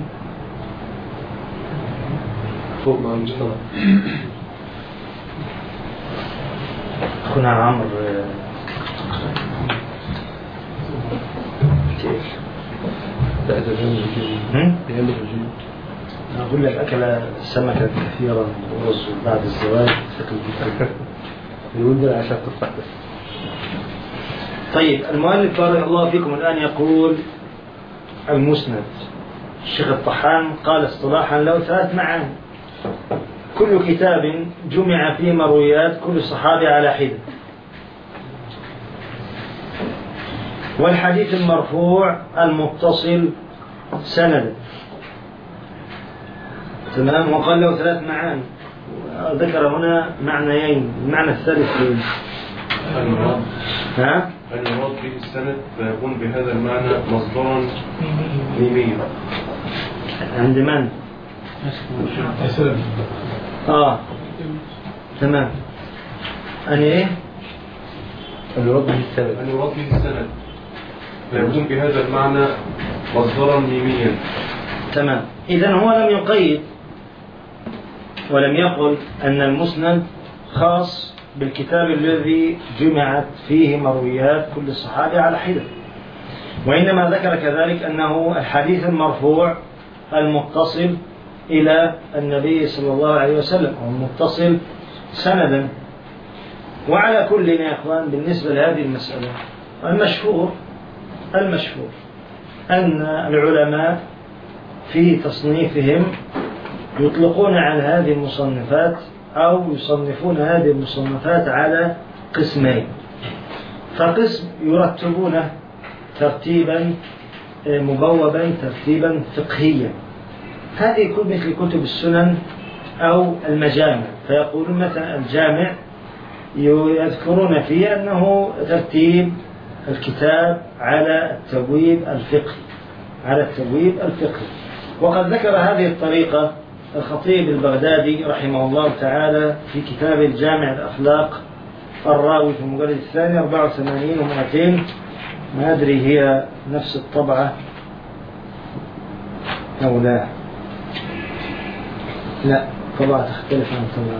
فوق مع المصطلح. أخونا عمرو لا ده جميل جدا. أقول لك أكل سمكة كثيرا ورز بعد الزواج يقول ده عشان تفتح بس. طيب المؤلف بارك الله فيكم الآن يقول المسند. الشيخ الطحان قال اصطلاحا له 3 معاني: كل كتاب جمع فيه مرويات كل صحابي على حدة، والحديث المرفوع المتصل سندا. تمام. وقال له 3 معاني، ذكر هنا معنيين. المعنى الثالث ايه؟ المراد به السند، فيكون بهذا المعنى مصدرا ميميا. عند من؟ تمام. أنا إيه؟ المراد به السند فيكون بهذا المعنى مصدرا ميميا. تمام. إذن هو لم يقيد ولم يقل أن المسند خاص بالكتاب الذي جمعت فيه مرويات كل الصحابة على حدة، وإنما ذكر كذلك أنه الحديث المرفوع المتصل إلى النبي صلى الله عليه وسلم، والمتصل سندا. وعلى كل يا إخوان بالنسبة لهذه المسألة المشهور أن العلماء في تصنيفهم يطلقون على هذه المصنفات أو يصنفون هذه المصنفات على قسمين. فقسم يرتبونه ترتيبا مبوبا ترتيبا فقهيا، هذه يكون مثل كتب السنن أو المجامع، فيقولون مثلا الجامع يذكرون فيه أنه ترتيب الكتاب على التبويب الفقهي. وقد ذكر هذه الطريقة الخطيب البغدادي رحمه الله تعالى في كتاب الجامع الأخلاق الراوي في المجلد الثاني 84 و200. ما أدري هي نفس الطبعة أو لا، طبعة تختلف عن طبعة.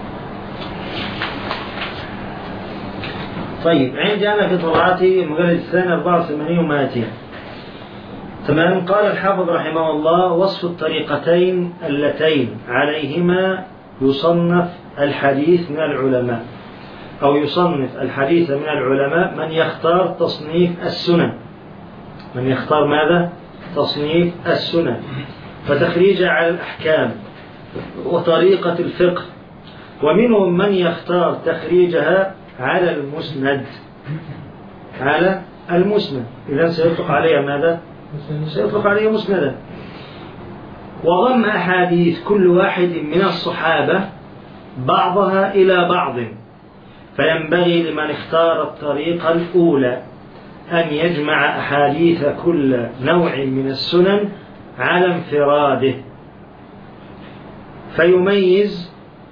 طيب عندي أنا في طبعاتي المجلد الثاني 84 و200. تمام. قال الحافظ رحمه الله: وصف الطريقتين اللتين عليهما يصنف الحديث من العلماء، أو يصنف الحديث من العلماء من يختار تصنيف السنن. من يختار ماذا؟ تصنيف السنن، فتخريجها على الأحكام وطريقة الفقه. ومنهم من يختار تخريجها على المسند. إذن سيطلق عليها ماذا؟ سيطلق عليه مسندا. وضم أحاديث كل واحد من الصحابة بعضها إلى بعض، فينبغي لمن اختار الطريقة الأولى أن يجمع أحاديث كل نوع من السنن على انفراده، فيميز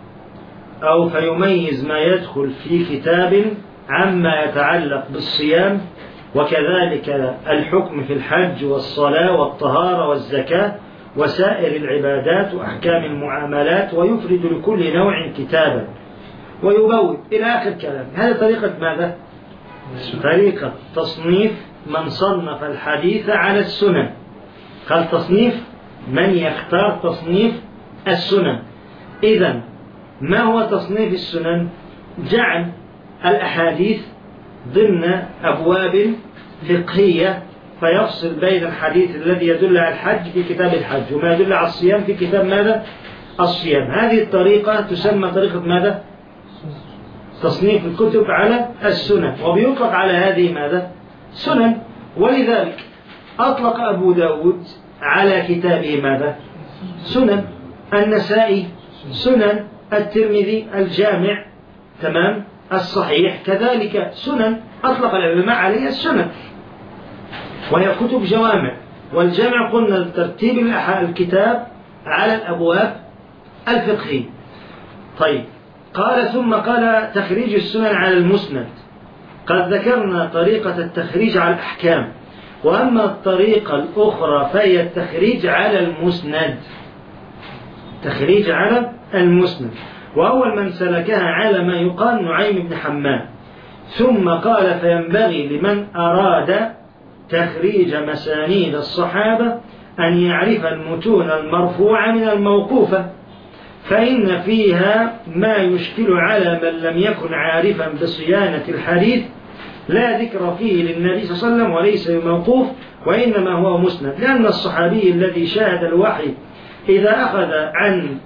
ما يدخل في كتاب عما يتعلق بالصيام، وكذلك الحكم في الحج والصلاة والطهارة والزكاة وسائر العبادات وأحكام المعاملات، ويفرد لكل نوع كتابا ويبوب إلى آخر كلام. هذه طريقة ماذا؟ طريقة تصنيف من صنف الحديث على السنن. قال تصنيف من يختار تصنيف السنن. إذن ما هو تصنيف السنن؟ جعل الأحاديث ضمن أبواب فقهية، فيفصل بين الحديث الذي يدل على الحج في كتاب الحج، وما يدل على الصيام في كتاب ماذا؟ الصيام. هذه الطريقة تسمى طريقة ماذا؟ تصنيف الكتب على السنن، وبيطلق على هذه ماذا؟ سنن. ولذلك أطلق أبو داود على كتابه ماذا؟ سنن. النسائي سنن. الترمذي الجامع تمام الصحيح كذلك سنن، أطلق العلماء عليها السنن، وهي كتب جوامع. والجامع قلنا ترتيب الكتاب على الأبواب الفقهية. طيب قال ثم قال تخريج السنن على المسند. قد ذكرنا طريقة التخريج على الأحكام، وأما الطريقة الأخرى فهي التخريج على المسند. تخريج على المسند. وأول من سلكها على ما يقال نعيم بن حماد. ثم قال فينبغي لمن أراد تخريج مسانيد الصحابة أن يعرف المتون المرفوعة من الموقوفة، فإن فيها ما يشكل على من لم يكن عارفا بصيانة الحديث، لا ذكر فيه للنبي صلى الله عليه وسلم وليس موقوف وإنما هو مسند، لأن الصحابي الذي شاهد الوحي إذا أخذ عن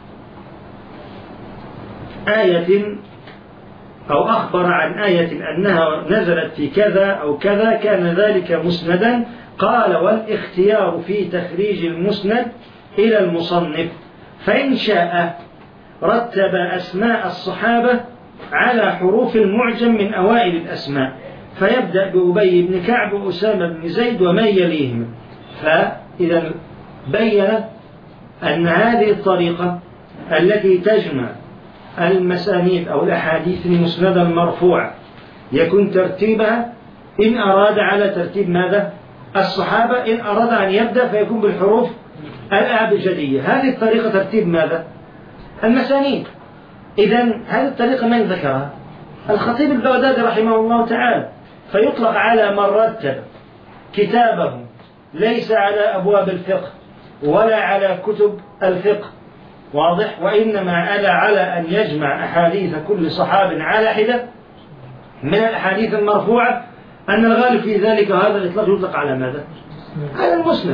آية أو أخبر عن آية أنها نزلت في كذا أو كذا كان ذلك مسندا. قال: والاختيار في تخريج المسند إلى المصنف، فإن شاء رتب أسماء الصحابة على حروف المعجم من أوائل الأسماء، فيبدأ بأبي بن كعب وأسامة بن زيد ومن يليهم. فإذا بين أن هذه الطريقة التي تجمع المسانيد أو الأحاديث المسندة المرفوعة يكون ترتيبها إن أراد على ترتيب ماذا؟ الصحابة، إن أراد أن يبدأ فيكون بالحروف الأبجدية. هذه الطريقة ترتيب ماذا؟ المسانيد. إذن هذه الطريقة من ذكرها؟ الخطيب البغدادي رحمه الله تعالى، فيطلق على من رتب كتابه ليس على أبواب الفقه ولا على كتب الفقه، واضح، وإنما على أن يجمع أحاديث كل صحاب على حدة من الأحاديث المرفوعة، أن الغالب في ذلك وهذا الإطلاق يطلق على ماذا؟ على المسند.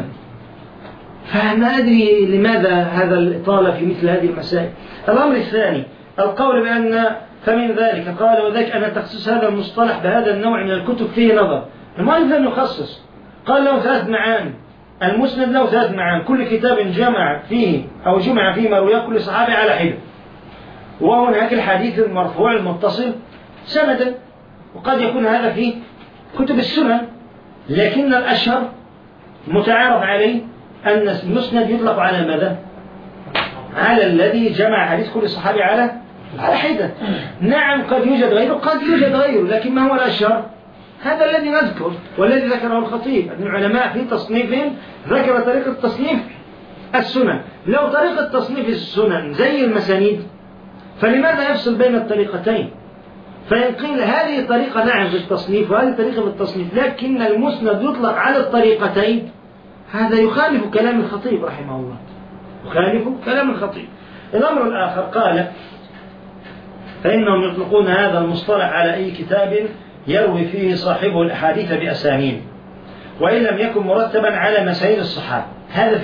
فما أدري لماذا هذا الإطالة في مثل هذه المسائل. الأمر الثاني القول بأن فمن ذلك قال: وذلك أن تخصيص هذا المصطلح بهذا النوع من الكتب فيه نظر. المؤلف لم يخصص، قال له 3 معاني، المسند له 3 معاني، كل كتاب جمع فيه أو جمع فيه مرويات كل صحابي على حدة، وهناك الحديث المرفوع المتصل سندا، وقد يكون هذا في كتب السنن، لكن الأشهر متعارف عليه أن المسند يطلق على ماذا؟ على الذي جمع حديث كل صحابي على حدة. نعم قد يوجد غيره، قد يوجد غيره، لكن ما هو الأشهر؟ هذا الذي نذكر والذي ذكره الخطيب. العلماء في تصنيفهم ذكر طريقة تصنيف السنن. لو طريقة تصنيف السنن زي المسانيد فلماذا يفصل بين الطريقتين؟ فينقل هذه طريقة نعم في التصنيف وهذه طريقة في التصنيف، لكن المسند يطلق على الطريقتين، هذا يخالف كلام الخطيب رحمه الله، يخالف كلام الخطيب. الأمر الآخر قال: فإنهم يطلقون هذا المصطلح على أي كتاب يروي فيه صاحبه الأحاديث بأسانيد وإن لم يكن مرتبا على مسائل الصحابة. هذا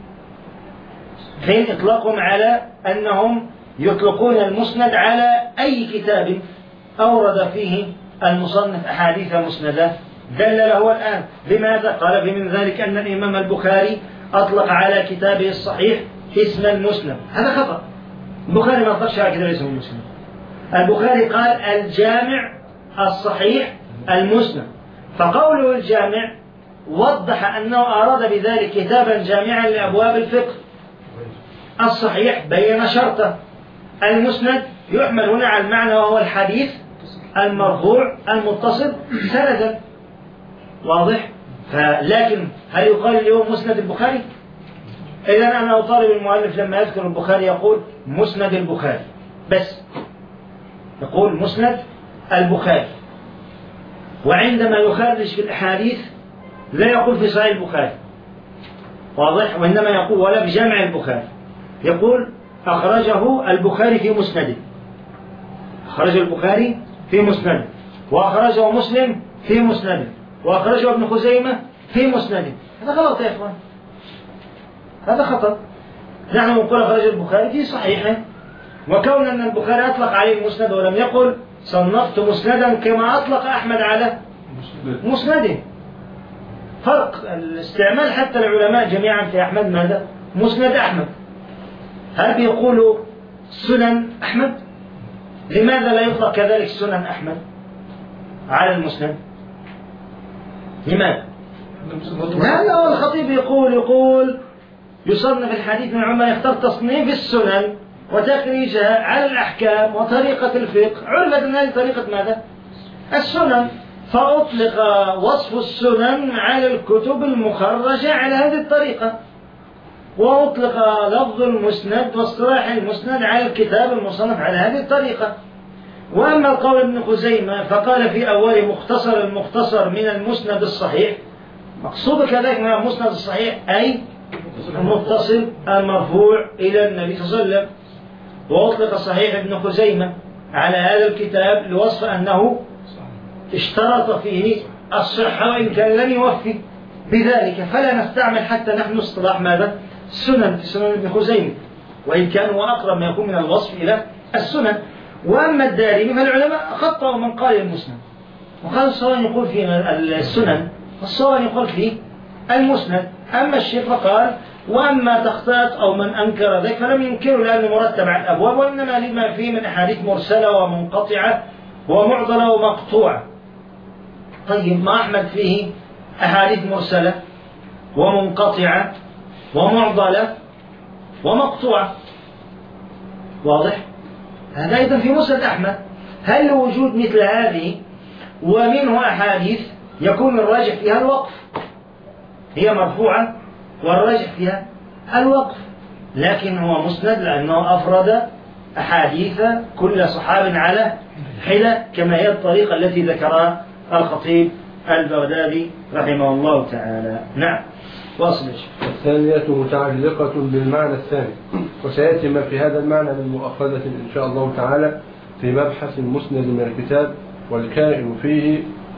فين إطلاقهم على أنهم يطلقون المسند على أي كتاب أورد فيه المصنف أحاديث مسندة دل له الآن. لماذا؟ قال: فمن ذلك أن الإمام البخاري أطلق على كتابه الصحيح اسم المسند. هذا خطأ، البخاري ما أطلقش على كتابه اسم المسند، البخاري قال الجامع الصحيح المسند، فقوله الجامع وضح أنه أراد بذلك كتابا جامعا لأبواب الفقه. الصحيح بين شرطه، المسند يحمل هنا على المعنى وهو الحديث المرفوع المتصل سندا، واضح؟ لكن هل يقال اليوم مسند البخاري؟ إذن أنا أطالب المؤلف لما يذكر البخاري يقول مسند البخاري بس، يقول مسند البخاري، وعندما يخرج في الأحاديث لا يقول في صحيح البخاري، واضح؟ وإنما يقول ولا في جامع البخاري، يقول أخرجه البخاري في مسنده، أخرج البخاري في مسنده، وأخرجه مسلم في مسنده، وأخرجه ابن خزيمة في مسنده. هذا غلط يا إخوان، هذا خطأ. نحن نقول أخرج البخاري في صحيحه، وكون أن البخاري أطلق عليه المسند ولم يقل صنفت مسندا كما أطلق أحمد على مسنده، فرق الاستعمال. حتى العلماء جميعا في أحمد ماذا؟ مسند أحمد. هل بيقولوا سنن أحمد؟ لماذا لا يطلق كذلك سنن أحمد على المسند؟ لماذا؟ لا، الخطيب يقول يصنف الحديث من عمر، يختار تصنيف السنن وتخريجها على الأحكام وطريقة الفقه، عرفت أن هذه طريقة ماذا؟ السنن، فأطلق وصف السنن على الكتب المخرجة على هذه الطريقة، وأطلق لفظ المسند واصطلاح المسند على الكتاب المصنف على هذه الطريقة. وأما القول ابن خزيمة فقال في أول المختصر من المسند الصحيح، مقصود كذلك من المسند الصحيح أي المتصل المرفوع إلى النبي صلى الله عليه وسلم. وأطلق صحيح ابن خزيمة على هذا الكتاب لوصف أنه اشترط فيه الصحة وإن كان لم يوفي بذلك، فلا نستعمل حتى نحن اصطلاح ماذا؟ السنن في سنن ابن خزيمة، وإن كان هو أقرب ما يكون من الوصف إلى السنن. وأما الدارمي فالعلماء خطأوا من قال المسند، وقال الصواب يقول في السنن والصواب يقول في المسند. أما الشيخ فقال وأما تخطئت أو من أنكر ذلك فلم ينكره لأنه مرتب على الأبواب، وإنما لما فيه من أحاديث مرسلة ومنقطعة ومعضلة ومقطوعة. طيب ما أحمد فيه أحاديث مرسلة ومنقطعة ومعضلة ومقطوعة، واضح؟ هذا أيضا في مسند أحمد. هل وجود مثل هذه ومنه أحاديث يكون الراجح فيها الوقف، هي مرفوعة والراجح فيها الوقف، لكن هو مسند لأنه أفرد أحاديث كل صحاب على حدة كما هي الطريقة التي ذكرها الخطيب البغدادي رحمه الله تعالى. نعم واصل. الثانية متعلقة بالمعنى الثاني، وسيأتي ما في هذا المعنى من مؤخذة إن شاء الله تعالى في مبحث المسند من الكتاب والكائن فيه،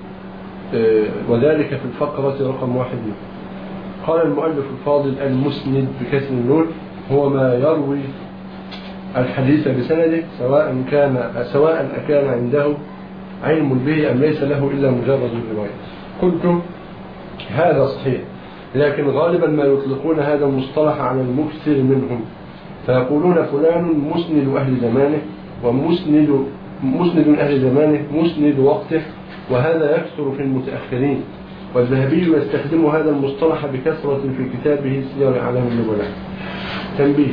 وذلك في الفقرة رقم 1. قال المؤلف الفاضل: المسند بكسر النون هو ما يروي الحديث بسنده سواء أكان عنده علم به أم ليس له إلا مجرد الرواية. قلت هذا صحيح، لكن غالبا ما يطلقون هذا المصطلح على المكثر منهم، فيقولون فلان مسند أهل زمانه، ومسند أهل زمانه مسند وقته، وهذا يكثر في المتأخرين، والذهبي يستخدم هذا المصطلح بكثرة في كتابه سير أعلام النبلاء. تنبيه: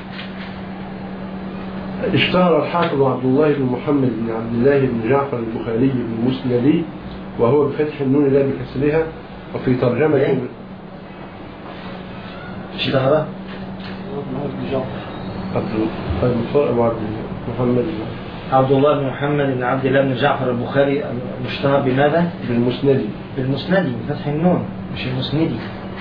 اشتهر الحافظ عبد الله بن محمد بن عبد الله بن جعفر البخاري المسندي، وهو بفتح النون لا بكسرها، وفي ترجمة اشتهر عبد الله بن محمد بن عبد الله بن جعفر البخاري المشتهر بماذا؟ بالمسندي. بالمسندي بفتح النون مش المسندي.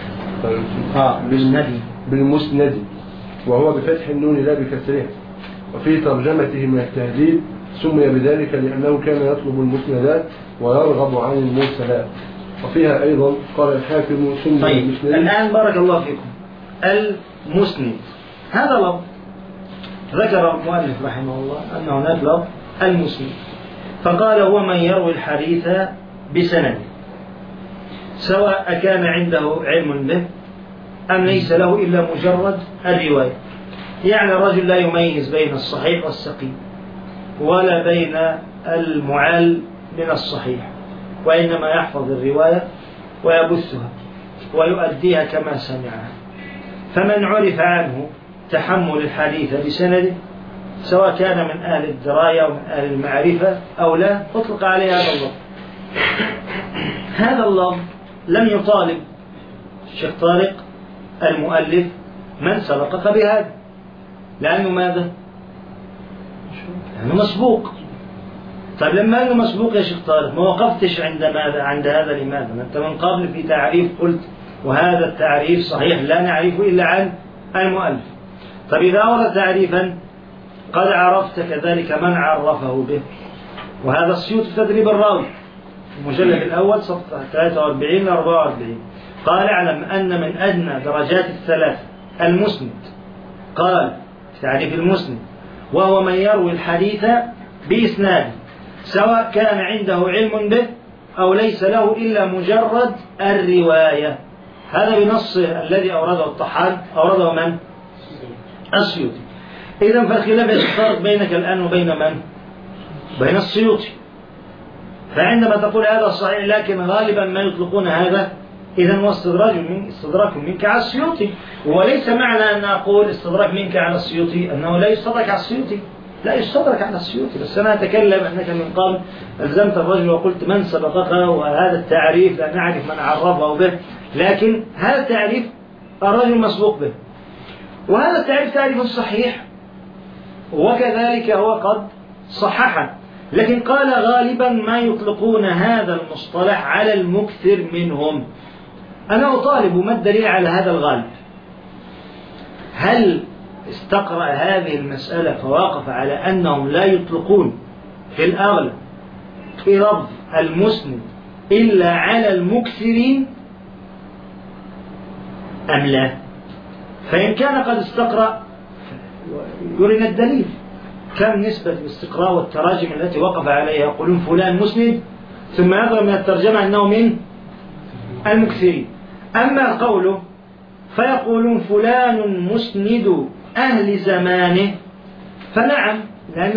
بالمسندي، وهو بفتح النون لا بكسرها، وفي ترجمته من التهذيب سمي بذلك لأنه كان يطلب المسندات ويرغب عن المرسلات. وفيها أيضا قال الحاكم سمي بالمسند. الآن بارك الله فيكم، المسند هذا لفظ ذكر المؤلف رحمه الله أن هناك لفظ المسند، فقال هو من يروي الحديث بسند سواء كان عنده علم به أم ليس له إلا مجرد الرواية. يعني الرجل لا يميز بين الصحيح والسقيم ولا بين المعل من الصحيح، وإنما يحفظ الرواية ويبثها ويؤديها كما سمعها. فمن عرف عنه تحمل الحديث بسنده سواء كان من أهل الدراية أو من أهل المعرفة أو لا، أطلق عليه هذا اللفظ. هذا اللفظ لم يطالب الشيخ طارق المؤلف من سبقك بهذا، لأنه ماذا؟ لأنه مسبوق. طيب لما أنه مسبوق يا شيخ طارق ما وقفتش عند ماذا؟ عند هذا لماذا؟ أنت من قبل في تعريف قلت وهذا التعريف صحيح لا نعرفه إلا عن المؤلف. طيب إذا أورد تعريفا قد عرفت كذلك من عرفه به، وهذا السيوط في تدريب الراوي المجلد الأول صفحة 43 ل 44 قال: اعلم أن من أدنى درجات الثلاث المسند، قال في تعريف المسند وهو من يروي الحديث بإسناده سواء كان عنده علم به أو ليس له إلا مجرد الرواية. هذا بنص الذي أورده الطحان، أورده من؟ السيوطي. إذن فالخلاف يتفرق بينك الآن وبين من؟ بين السيوطي. فعندما تقول هذا صحيح لكن غالبا ما يطلقون هذا، إذن هو استدراك منك على السيوطي. وليس معنى أن أقول استدراك منك على السيوطي أنه لا يستدرك على السيوطي، لا يستدرك على السيوطي. بس أنا أتكلم أنك من قبل ألزمت الرجل وقلت من سبقك، وهذا التعريف لا نعرف من عرفه به، لكن هذا التعريف الرجل مسبوق به، وهذا التعريف تعريف صحيح وكذلك هو قد صححه. لكن قال غالبا ما يطلقون هذا المصطلح على المكثر منهم، أنا أطالب ما الدليل على هذا الغالب؟ هل استقرأ هذه المسألة فواقف على أنهم لا يطلقون في الأغلب في لفظ المسند إلا على المكثرين أم لا؟ فإن كان قد استقرأ يرينا الدليل. كم نسبة الاستقراء والتراجم التي وقف عليها يقولون فلان مسند ثم يظهر من الترجمة أنه من المكثرين. أما قوله فيقولون فلان مسند أهل زمانه فنعم، لأن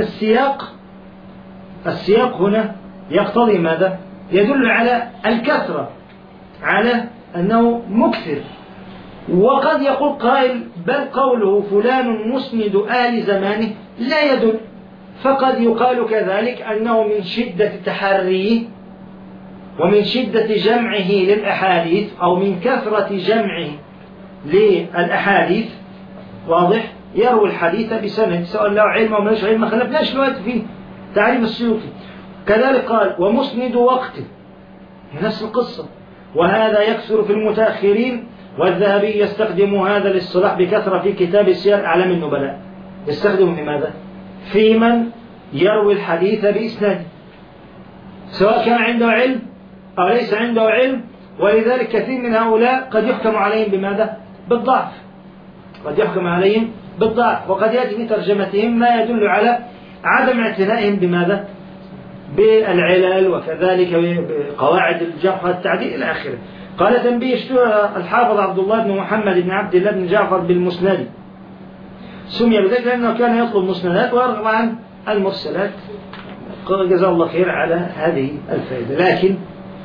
السياق هنا يقتضي ماذا؟ يدل على الكثرة، على أنه مكثر. وقد يقول قائل بل قوله فلان مسند أهل زمانه لا يدل، فقد يقال كذلك أنه من شدة تحريه ومن شدة جمعه للأحاديث أو من كثرة جمعه للأحاديث، واضح، يروي الحديث بسند سواء له علم أو ملوش علم، ما خلفناش الوقت في تعريف السيوطي. كذلك قال ومسند وقته، نفس القصة، وهذا يكثر في المتأخرين، والذهبي يستخدم هذا الاصطلاح بكثرة في كتاب سير أعلام النبلاء. يستخدم في ماذا؟ في من يروي الحديث بإسناده سواء كان عنده علم أو ليس عنده علم، ولذلك كثير من هؤلاء قد يحكم عليهم بماذا؟ بالضعف، قد يحكم عليهم بالضعف، وقد يأتي في ترجمتهم ما يدل على عدم اعتنائهم بماذا؟ بالعلل، وكذلك بقواعد الجرح والتعديل إلى آخره. قال تنبيه اشتهر الحافظ عبد الله بن محمد بن عبد الله بن جعفر بالمسند، سمي بذلك لأنه كان يطلب مسندات ويرغب عن المرسلات. جزاه الله خير على هذه الفائدة. لكن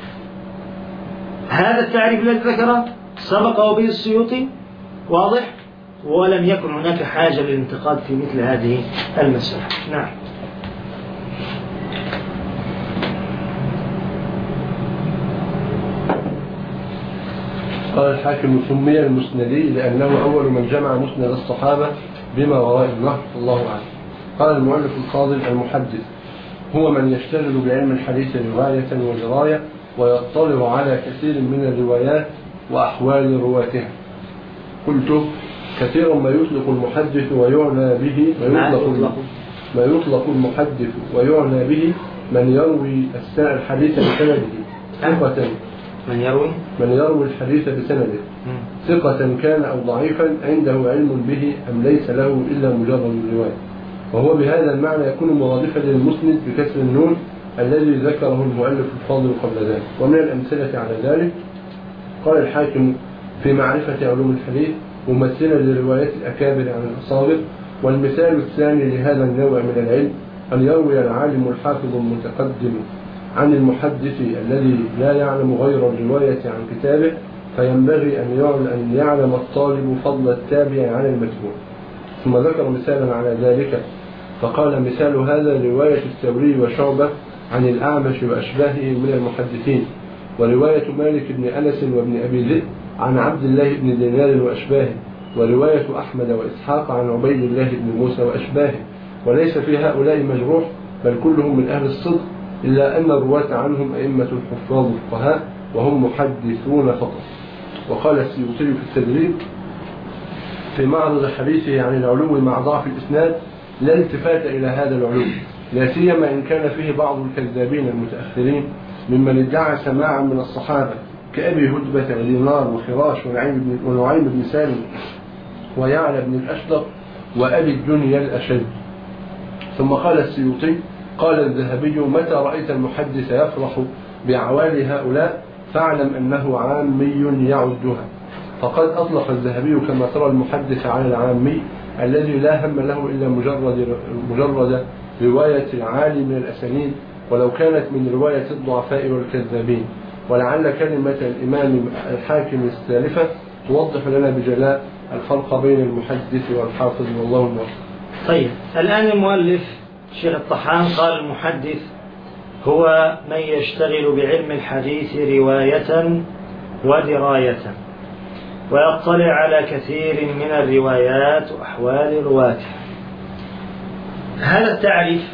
هذا التعريف الذي ذكره سبقه به السيوطي، واضح، ولم يكن هناك حاجة للانتقاد في مثل هذه المسألة. نعم. قال الحاكم سمي المسندي لأنه أول من جمع مسند الصحابة بما وراء النهر، الله أعلم. قال المؤلف الفاضل المحدث هو من يشتغل بعلم الحديث رواية ودراية ويطلع على كثير من الروايات وأحوال رواتها. قلت كثيرا ما يطلق المحدث ويعنى به ما يطلق المحدث ويعنى به من يروي الحديث بسنده ثقة، من يروي الحديث بسنده ثقة كان أو ضعيفا عنده علم به أم ليس له إلا مجرد الرواية، وهو بهذا المعنى يكون مرادفا للمسند بكسر النون الذي ذكره المؤلف الفاضل قبل ذلك. ومن الأمثلة على ذلك قال الحاكم في معرفة علوم الحديث ممثلا لروايات الأكابر عن الأصاغر. والمثال الثاني لهذا النوع من العلم أن يروي العالم الحافظ المتقدم عن المحدث الذي لا يعلم غير الرواية عن كتابه، فينبغي أن يعلم الطالب فضل التابع عن المتبوع. ثم ذكر مثالا على ذلك فقال مثال هذا رواية الثوري وشعبة عن الأعمش وأشباهه من المحدثين، ورواية مالك بن أنس وابن أبي ذئب عن عبد الله بن دينار وأشباهه، ورواية أحمد وإسحاق عن عبيد الله بن موسى وأشباهه. وليس في هؤلاء مجروح، بل كلهم من أهل الصدق، إلا أن الرواة عنهم أئمة الحفاظ الفقهاء وهم محدثون فقط. وقال السيوطي في التدريب في معرض حديثه عن العلو مع ضعف الإسناد لا التفات إلى هذا العلو، لا سيما إن كان فيه بعض الكذابين المتأخرين ممن ادعى سماعا من الصحابة كأبي هدبة ودينار وخراش ونعيم بن سالم ويعلى بن الأشدق وأبي الدنيا الأشد. ثم قال السيوطي قال الذهبي متى رأيت المحدث يفرح بأعوال هؤلاء فاعلم أنه عامي يعدها. فقد أطلق الذهبي كما ترى المحدث على العامي الذي لا هم له إلا مجرد رواية العالي من الأسانيد ولو كانت من رواية الضعفاء والكذابين. ولعل كلمة الإمام الحاكم السالفة توضح لنا بجلاء الفرق بين المحدث والحافظ والله الموفق. طيب، الآن المؤلف الشيخ الطحان قال المحدث هو من يشتغل بعلم الحديث رواية ودراية ويطلع على كثير من الروايات وأحوال رواتها. هذا التعريف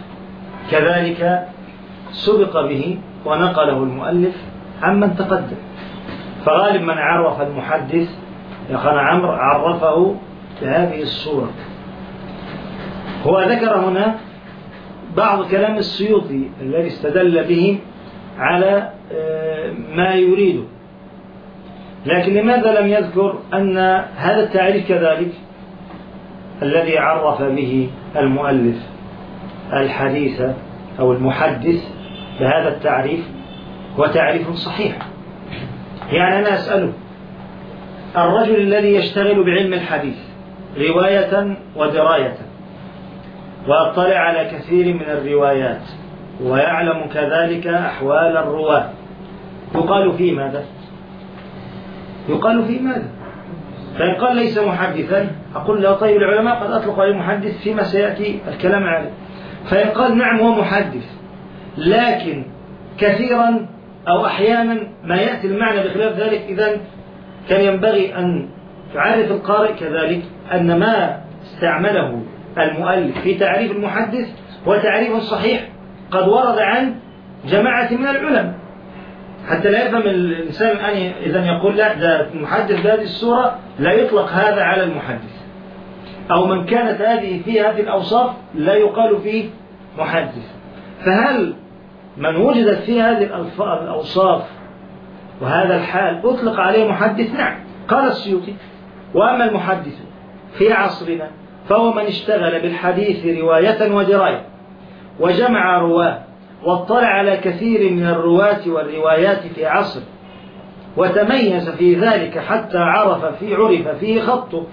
كذلك سبق به ونقله المؤلف عمن تقدم، فغالب من عرف المحدث يا أخانا عمرو عرفه بهذه الصورة. هو ذكر هنا بعض كلام السيوطي الذي استدل به على ما يريده، لكن لماذا لم يذكر أن هذا التعريف كذلك الذي عرف به المؤلف الحديث أو المحدث بهذا التعريف هو تعريف صحيح؟ يعني أنا أسأله الرجل الذي يشتغل بعلم الحديث رواية ودراية ويطلع على كثير من الروايات ويعلم كذلك أحوال الرواة، يقال فيه ماذا؟ يقال فيه ماذا؟ فإن قال ليس محدثا أقول له طيب العلماء قد أطلقوا عليه محدث فيما سيأتي الكلام عليه. فإن قال نعم هو محدث لكن كثيرا أو أحيانا ما يأتي المعنى بخلاف ذلك، إذن كان ينبغي أن تعرف القارئ كذلك أن ما استعمله المؤلف في تعريف المحدث هو تعريف صحيح قد ورد عن جماعة من العلماء، حتى لا يفهم الإنسان أن إذن يقول لا ده المحدث بهذه الصورة لا يطلق هذا على المحدث، أو من كانت هذه الأوصاف لا يقال فيه محدث. فهل من وجدت فيه هذه الأوصاف وهذا الحال أطلق عليه محدث؟ نعم. قال السيوطي وأما المحدث في عصرنا فهو من اشتغل بالحديث رواية ودراية وجمع رواه واطلع على كثير من الرواة والروايات في عصر وتميز في ذلك حتى عرف فيه خطه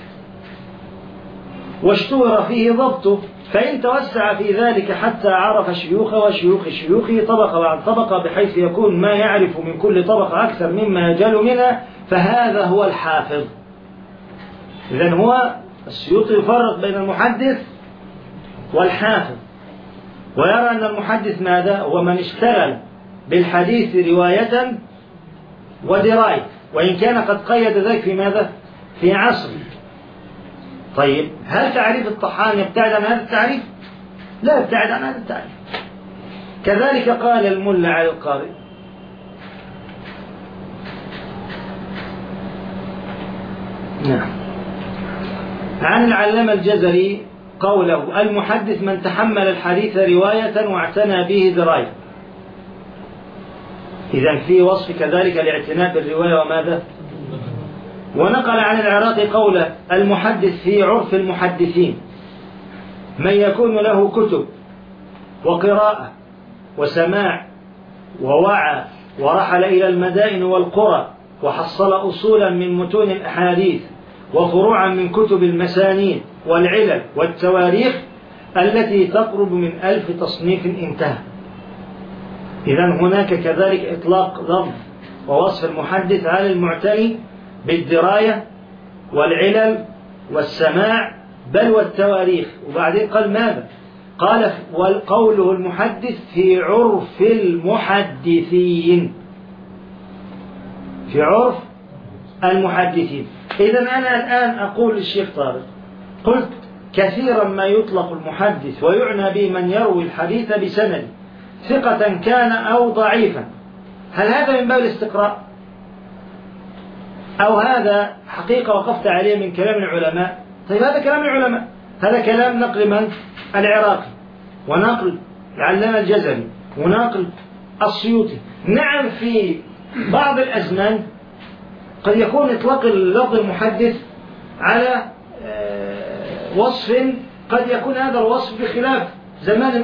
واشتهر فيه ضبطه، فإن توسع في ذلك حتى عرف شيوخ وشيوخ شيوخه طبقة بعد طبقة بحيث يكون ما يعرف من كل طبقة أكثر مما يجهل منها، فهذا هو الحافظ. إذن هو السيوطي يفرق بين المحدث والحافظ، ويرى أن المحدث ماذا؟ هو من اشتغل بالحديث رواية ودراية، وإن كان قد قيد ذلك في ماذا؟ في عصر. طيب هل تعريف الطحان يبتعد عن هذا التعريف؟ لا يبتعد عن هذا التعريف. كذلك قال الملا علي القاري نعم عن العلامة الجزري قوله المحدث من تحمل الحديث رواية واعتنى به دراية. إذن في وصف كذلك الاعتناء بالرواية وماذا؟ ونقل عن العراقي قوله المحدث في عرف المحدثين من يكون له كتب وقراءة وسماع ووعى ورحل إلى المدائن والقرى وحصل أصولا من متون الأحاديث وفروعا من كتب المسانيد والعلل والتواريخ التي تقرب من 1000 تصنيف انتهى. إذن هناك كذلك إطلاق لفظ ووصف المحدث على المعتني بالدراية والعلل والسماع بل والتواريخ. وبعدين قال ماذا؟ قال وقوله المحدث في عرف المحدثين، في عرف المحدثين. إذن أنا الآن أقول للشيخ طارق قلت كثيرا ما يطلق المحدث ويعنى به من يروي الحديث بسند ثقة كان أو ضعيفا، هل هذا من باب الاستقراء أو هذا حقيقة وقفت عليه من كلام العلماء؟ طيب هذا كلام العلماء، هذا كلام نقل من؟ العراقي ونقل العلامة الجزري ونقل السيوطي. نعم في بعض الأزمان قد يكون إطلاق اللفظ المحدث على وصف قد يكون هذا الوصف بخلاف زمان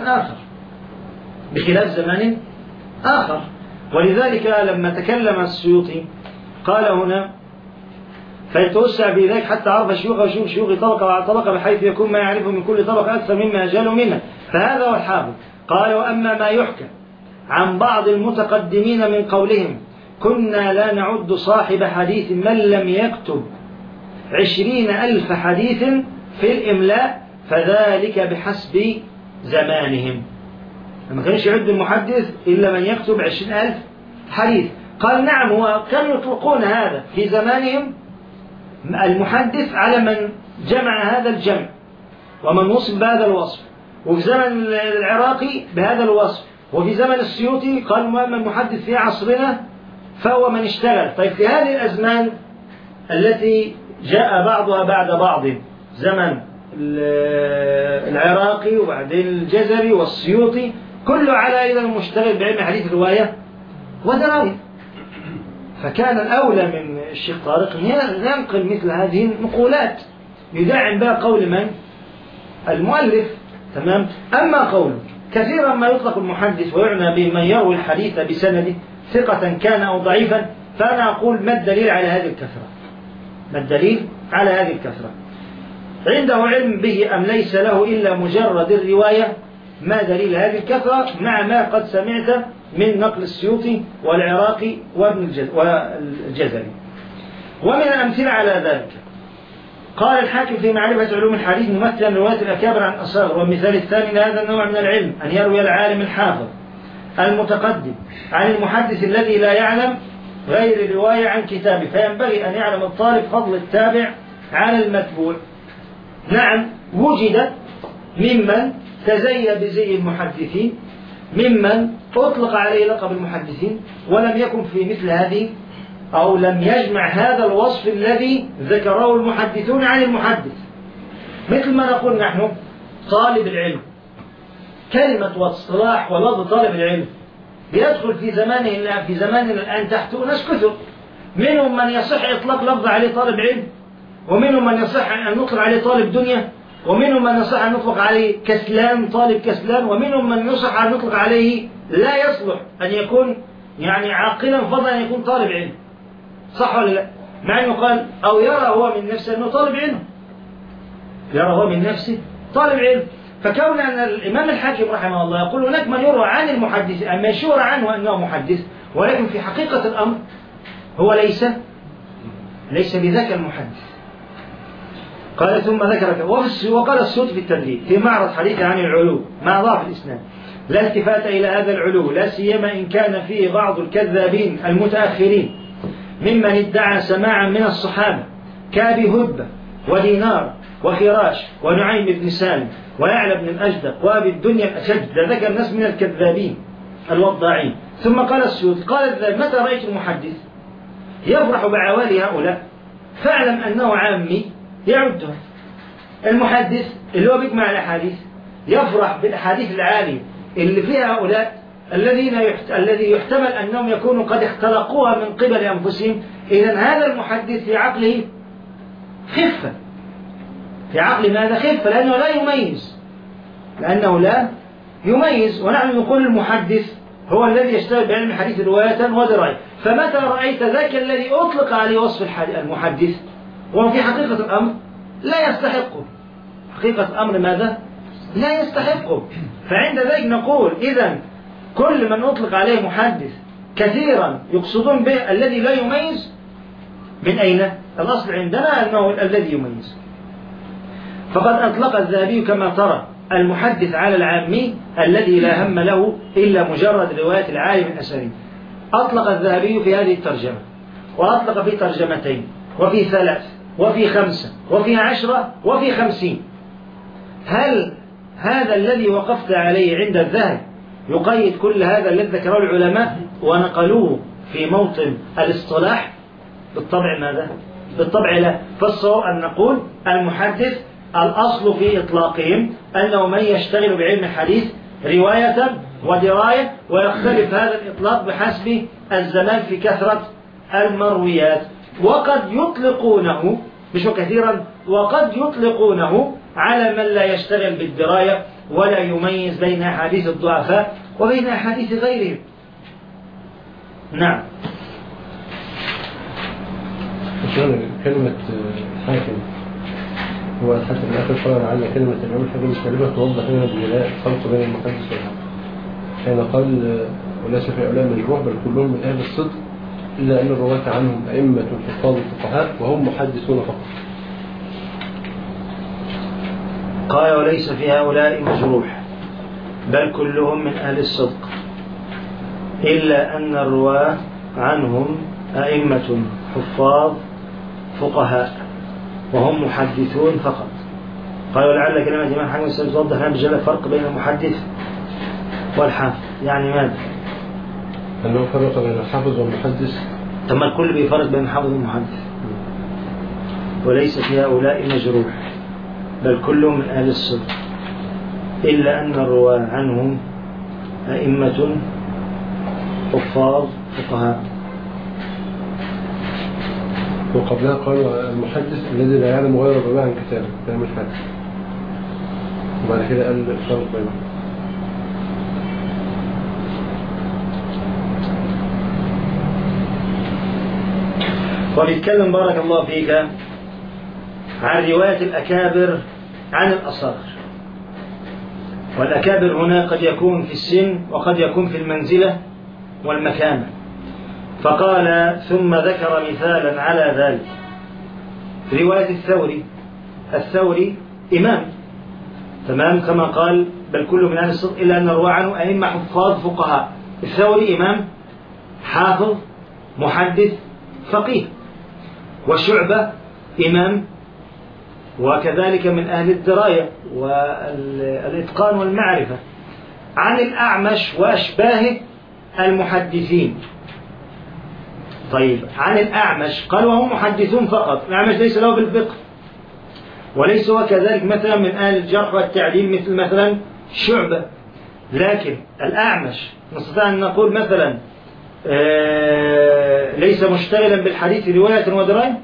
آخر، ولذلك لما تكلم السيوطي قال هنا فيتوسع بذلك حتى عرف شيوخ وشيوخ شيوخ طبقة بعد طبقة بحيث يكون ما يعرفه من كل طبقة أكثر مما يجهل منها، فهذا هو الحافظ. قال وأما ما يحكى عن بعض المتقدمين من قولهم كنا لا نعد صاحب حديث من لم يكتب 20,000 حديث في الإملاء فذلك بحسب زمانهم. لما كانش يعد المحدث إلا من يكتب 20,000 حديث. قال نعم هو كانوا يطلقون هذا في زمانهم المحدث على من جمع هذا الجمع ومن وصف بهذا الوصف، وفي زمن العراقي بهذا الوصف، وفي زمن السيوطي قال أما المحدث في عصرنا فهو من اشتغل. طيب في هذه الأزمان التي جاء بعضها بعد بعض، زمن العراقي وبعدين الجزري والسيوطي، كله على إذا المشتغل بعلم حديث الرواية ودراية. فكان الأولى من الشيخ طارق أن ينقل مثل هذه النقولات يدعم بها قول من؟ المؤلف. تمام. أما قوله كثيرا ما يطلق المحدث ويعنى به من يروي الحديث بسنده ثقة كان أو ضعيفا، فأنا أقول ما الدليل على هذه الكثرة؟ ما الدليل على هذه الكثرة؟ عنده علم به أم ليس له إلا مجرد الرواية؟ ما دليل هذه الكثرة مع ما قد سمعت من نقل السيوطي والعراقي والجزري؟ ومن الأمثلة على ذلك قال الحاكم في معرفة علوم الحديث ممثلا رواية الأكابر عن أصاغر. والمثال الثاني لهذا النوع من العلم أن يروي العالم الحافظ المتقدم عن المحدث الذي لا يعلم غير الرواية عن كتابه، فينبغي أن يعلم الطالب فضل التابع على المتبوع. نعم، وجد ممن تزي بزي المحدثين، ممن أطلق عليه لقب المحدثين ولم يكن في مثل هذه أو لم يجمع هذا الوصف الذي ذكره المحدثون عن المحدث. مثل ما نقول نحن طالب العلم، كلمة واصطلاح ولفظ طالب العلم بيدخل في زماننا الآن تحته ناس كثر، منهم من يصح إطلاق لفظ عليه طالب علم، ومنهم من يصح أن نطلق عليه طالب دنيا، ومنهم من يصح أن نطلق عليه كسلان، طالب كسلان، ومنهم من يصح أن نطلق عليه لا يصلح أن يكون يعني عاقلا فضلا أن يكون طالب علم. صح ولا لا؟ مع أنه قال أو يرى هو من نفسه أنه طالب علم، يرى هو من نفسه طالب علم. فكون أن الإمام الحاكم رحمه الله يقول هناك من يروى عن المحدث أما يشور عنه أنه محدث، ولكن في حقيقة الأمر هو ليس بذاك المحدث. قال ثم ذكر وقال السيوطي في التدريب في معرض حديث عن العلو مع ضعف الإسناد لا التفات إلى هذا العلو، لا سيما إن كان فيه بعض الكذابين المتأخرين ممن ادعى سماعا من الصحابة كأبي هدبة ودينار وخراش ونعيم بن سالم ويعلى بن الأجدق وأبي الدنيا الأشج. ذكر الناس من الكذابين الوضاعين. ثم قال السيوطي قال الذهبي متى رأيت المحدث يفرح بعوالي هؤلاء فاعلم أنه عامي يعدها. المحدث اللي هو بيجمع الأحاديث يفرح بالأحاديث العالية اللي فيها هؤلاء الذي يحتمل أنهم يكونوا قد اختلقوها من قبل أنفسهم. إذن هذا المحدث في عقله خفة، في عقل ماذا؟ خفة، لأنه لا يميز. ونحن نقول المحدث هو الذي يشتغل بعلم الحديث رواية ودراية. فمتى رأيت ذاك الذي أطلق عليه وصف المحدث وهو في حقيقة الأمر لا يستحقه؟ حقيقة الأمر ماذا؟ لا يستحقه. فعند ذلك نقول إذن كل من أطلق عليه محدث كثيرا يقصدون به الذي لا يميز. من أين؟ الأصل عندنا أنه الذي يميز. فقد أطلق الذهبي كما ترى المحدث على العامي الذي لا هم له إلا مجرد رواية العالم الأسري. أطلق الذهبي في هذه الترجمة، وأطلق في ترجمتين، وفي 3، وفي 5، وفي 10، وفي 50. هل هذا الذي وقفت عليه عند الذهب يقيد كل هذا الذي ذكره العلماء ونقلوه في موطن الاصطلاح؟ بالطبع ماذا؟ بالطبع لا. فالصواب أن نقول المحدث الأصل في إطلاقهم أنه من يشتغل بعلم الحديث رواية ودراية، ويختلف هذا الإطلاق بحسب الزمان في كثرة المرويات. وقد يطلقونه مش كثيرا، وقد يطلقونه على من لا يشتغل بالدراية ولا يميز بين أحاديث الضعفاء وبين أحاديث غيرهم. نعم. كلمة حاكم هو الحسن الآخر قال على كلمة الإمام الحاكم الكلمة توضح لنا الجلاء الفرق بين المحدث والحاكم. حين قال وليس في أولاد مجروح بل كلهم من أهل الصدق إلا أن الرواة عنهم أئمة حفاظ الفقهاء وهم محدثون فقط. قال وليس في هؤلاء مجروح بل كلهم من أهل الصدق إلا أن الرواة عنهم أئمة حفاظ فقهاء وهم محدثون فقط. قال ولعل كلمة الإمام حاكم ستوضح لنا بجل الفرق بين المحدث والحافظ. يعني ماذا؟ أنه فرق بين الحافظ والمحدث ثم الكل بيفرق بين حافظ ومحدث، وليس في هؤلاء مجروح، بل كلهم من أهل الصدق، إلا أن الرواة عنهم أئمة حفاظ فقهاء. وقبلها قالوا المحدث الذي لا يعلم غير الرواية عن كتابه، ده مش حدث. وبعد كده قال الفرق بينهم. وبيتكلم بارك الله فيك عن رواية الأكابر عن الأصاغر. والأكابر هنا قد يكون في السن وقد يكون في المنزلة والمكانة. فقال ثم ذكر مثالا على ذلك رواية الثوري إمام تمام كما قال بل كل من أهل الصدق إلا أن الرواة عنه أئمة حفاظ فقهاء. الثوري إمام حافظ محدث فقيه. وشعبة إمام وكذلك من أهل الدراية والإتقان والمعرفة. عن الأعمش وأشباهه المحدثين. طيب عن الأعمش قال وهم محدثون فقط، الأعمش ليس له بالفقه وليس هو كذلك مثلا من أهل الجرح والتعديل مثل مثلا شعبة، لكن الأعمش نستطيع أن نقول مثلا ليس مشتغلا بالحديث رواية ودراية.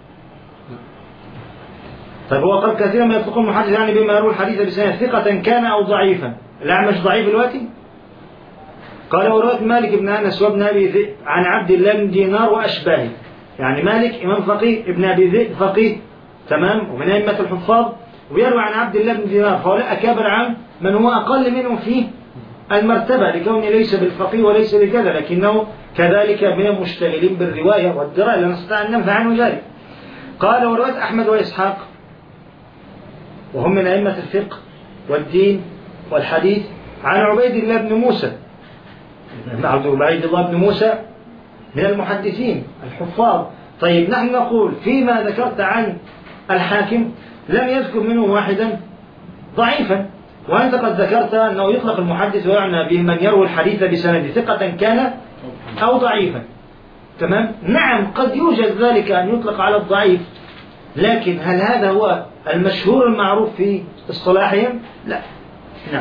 طيب هو قد كثيرا ما يطلقون المحدث يعني بما يروي الحديث بسنة ثقة كان أو ضعيفا. الأعمش ضعيف دلوقتي؟ قال ورواية مالك بن أنس وابن أبي ذئب عن عبد الله بن دينار وأشباهه، يعني مالك إمام فقيه، ابن أبي ذئب فقيه تمام ومن أئمة الحفاظ، ويروي عن عبد الله بن دينار، فهؤلاء أكابر عن من هو أقل منه في المرتبة لكونه ليس بالفقيه وليس بكذا، لكنه كذلك من المشتغلين بالرواية والدراية لا نستطيع أن ننفع عنه ذلك. قال ورواية أحمد وإسحاق وهم من أئمة الفقه والدين والحديث عن عبيد الله بن موسى، عبيد الله بن موسى من المحدثين الحفاظ. طيب نحن نقول فيما ذكرت عن الحاكم لم يذكر منه واحدا ضعيفا، وأنت قد ذكرت أنه يطلق المحدث ويعنى به من يروي الحديث بسند ثقة كان أو ضعيفا تمام. نعم قد يوجد ذلك أن يطلق على الضعيف، لكن هل هذا هو المشهور المعروف في اصطلاحهم؟ لا. نعم.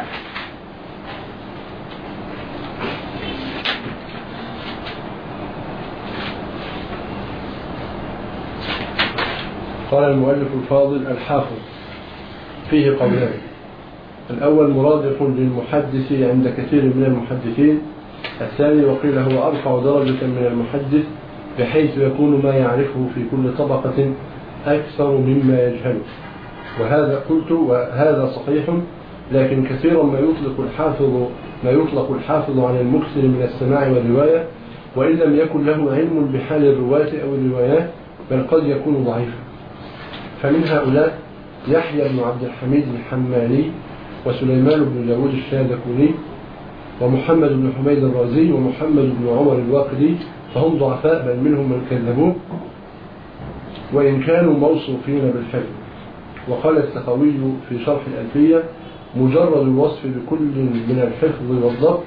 قال المؤلف الفاضل الحافظ فيه قولان: الأول مرادف للمحدث عند كثير من المحدثين، الثاني وقيل هو أرفع درجة من المحدث بحيث يكون ما يعرفه في كل طبقة أكثر مما يجهله. وهذا صحيح، لكن كثيرا ما يطلق الحافظ عن المكثر من السماع والرواية وإن لم يكن له علم بحال الرواة أو الروايات، بل قد يكون ضعيفا. فمن هؤلاء يحيى بن عبد الحميد الحماني وسليمان بن داود الشاذكوني ومحمد بن حميد الرازي ومحمد بن عمر الواقدي، فهم ضعفاء بل منهم من كذبوه وإن كانوا موصوفين بالحفظ. وقال السخاوي في شرح الألفية: مجرد الوصف بكل من الحفظ والضبط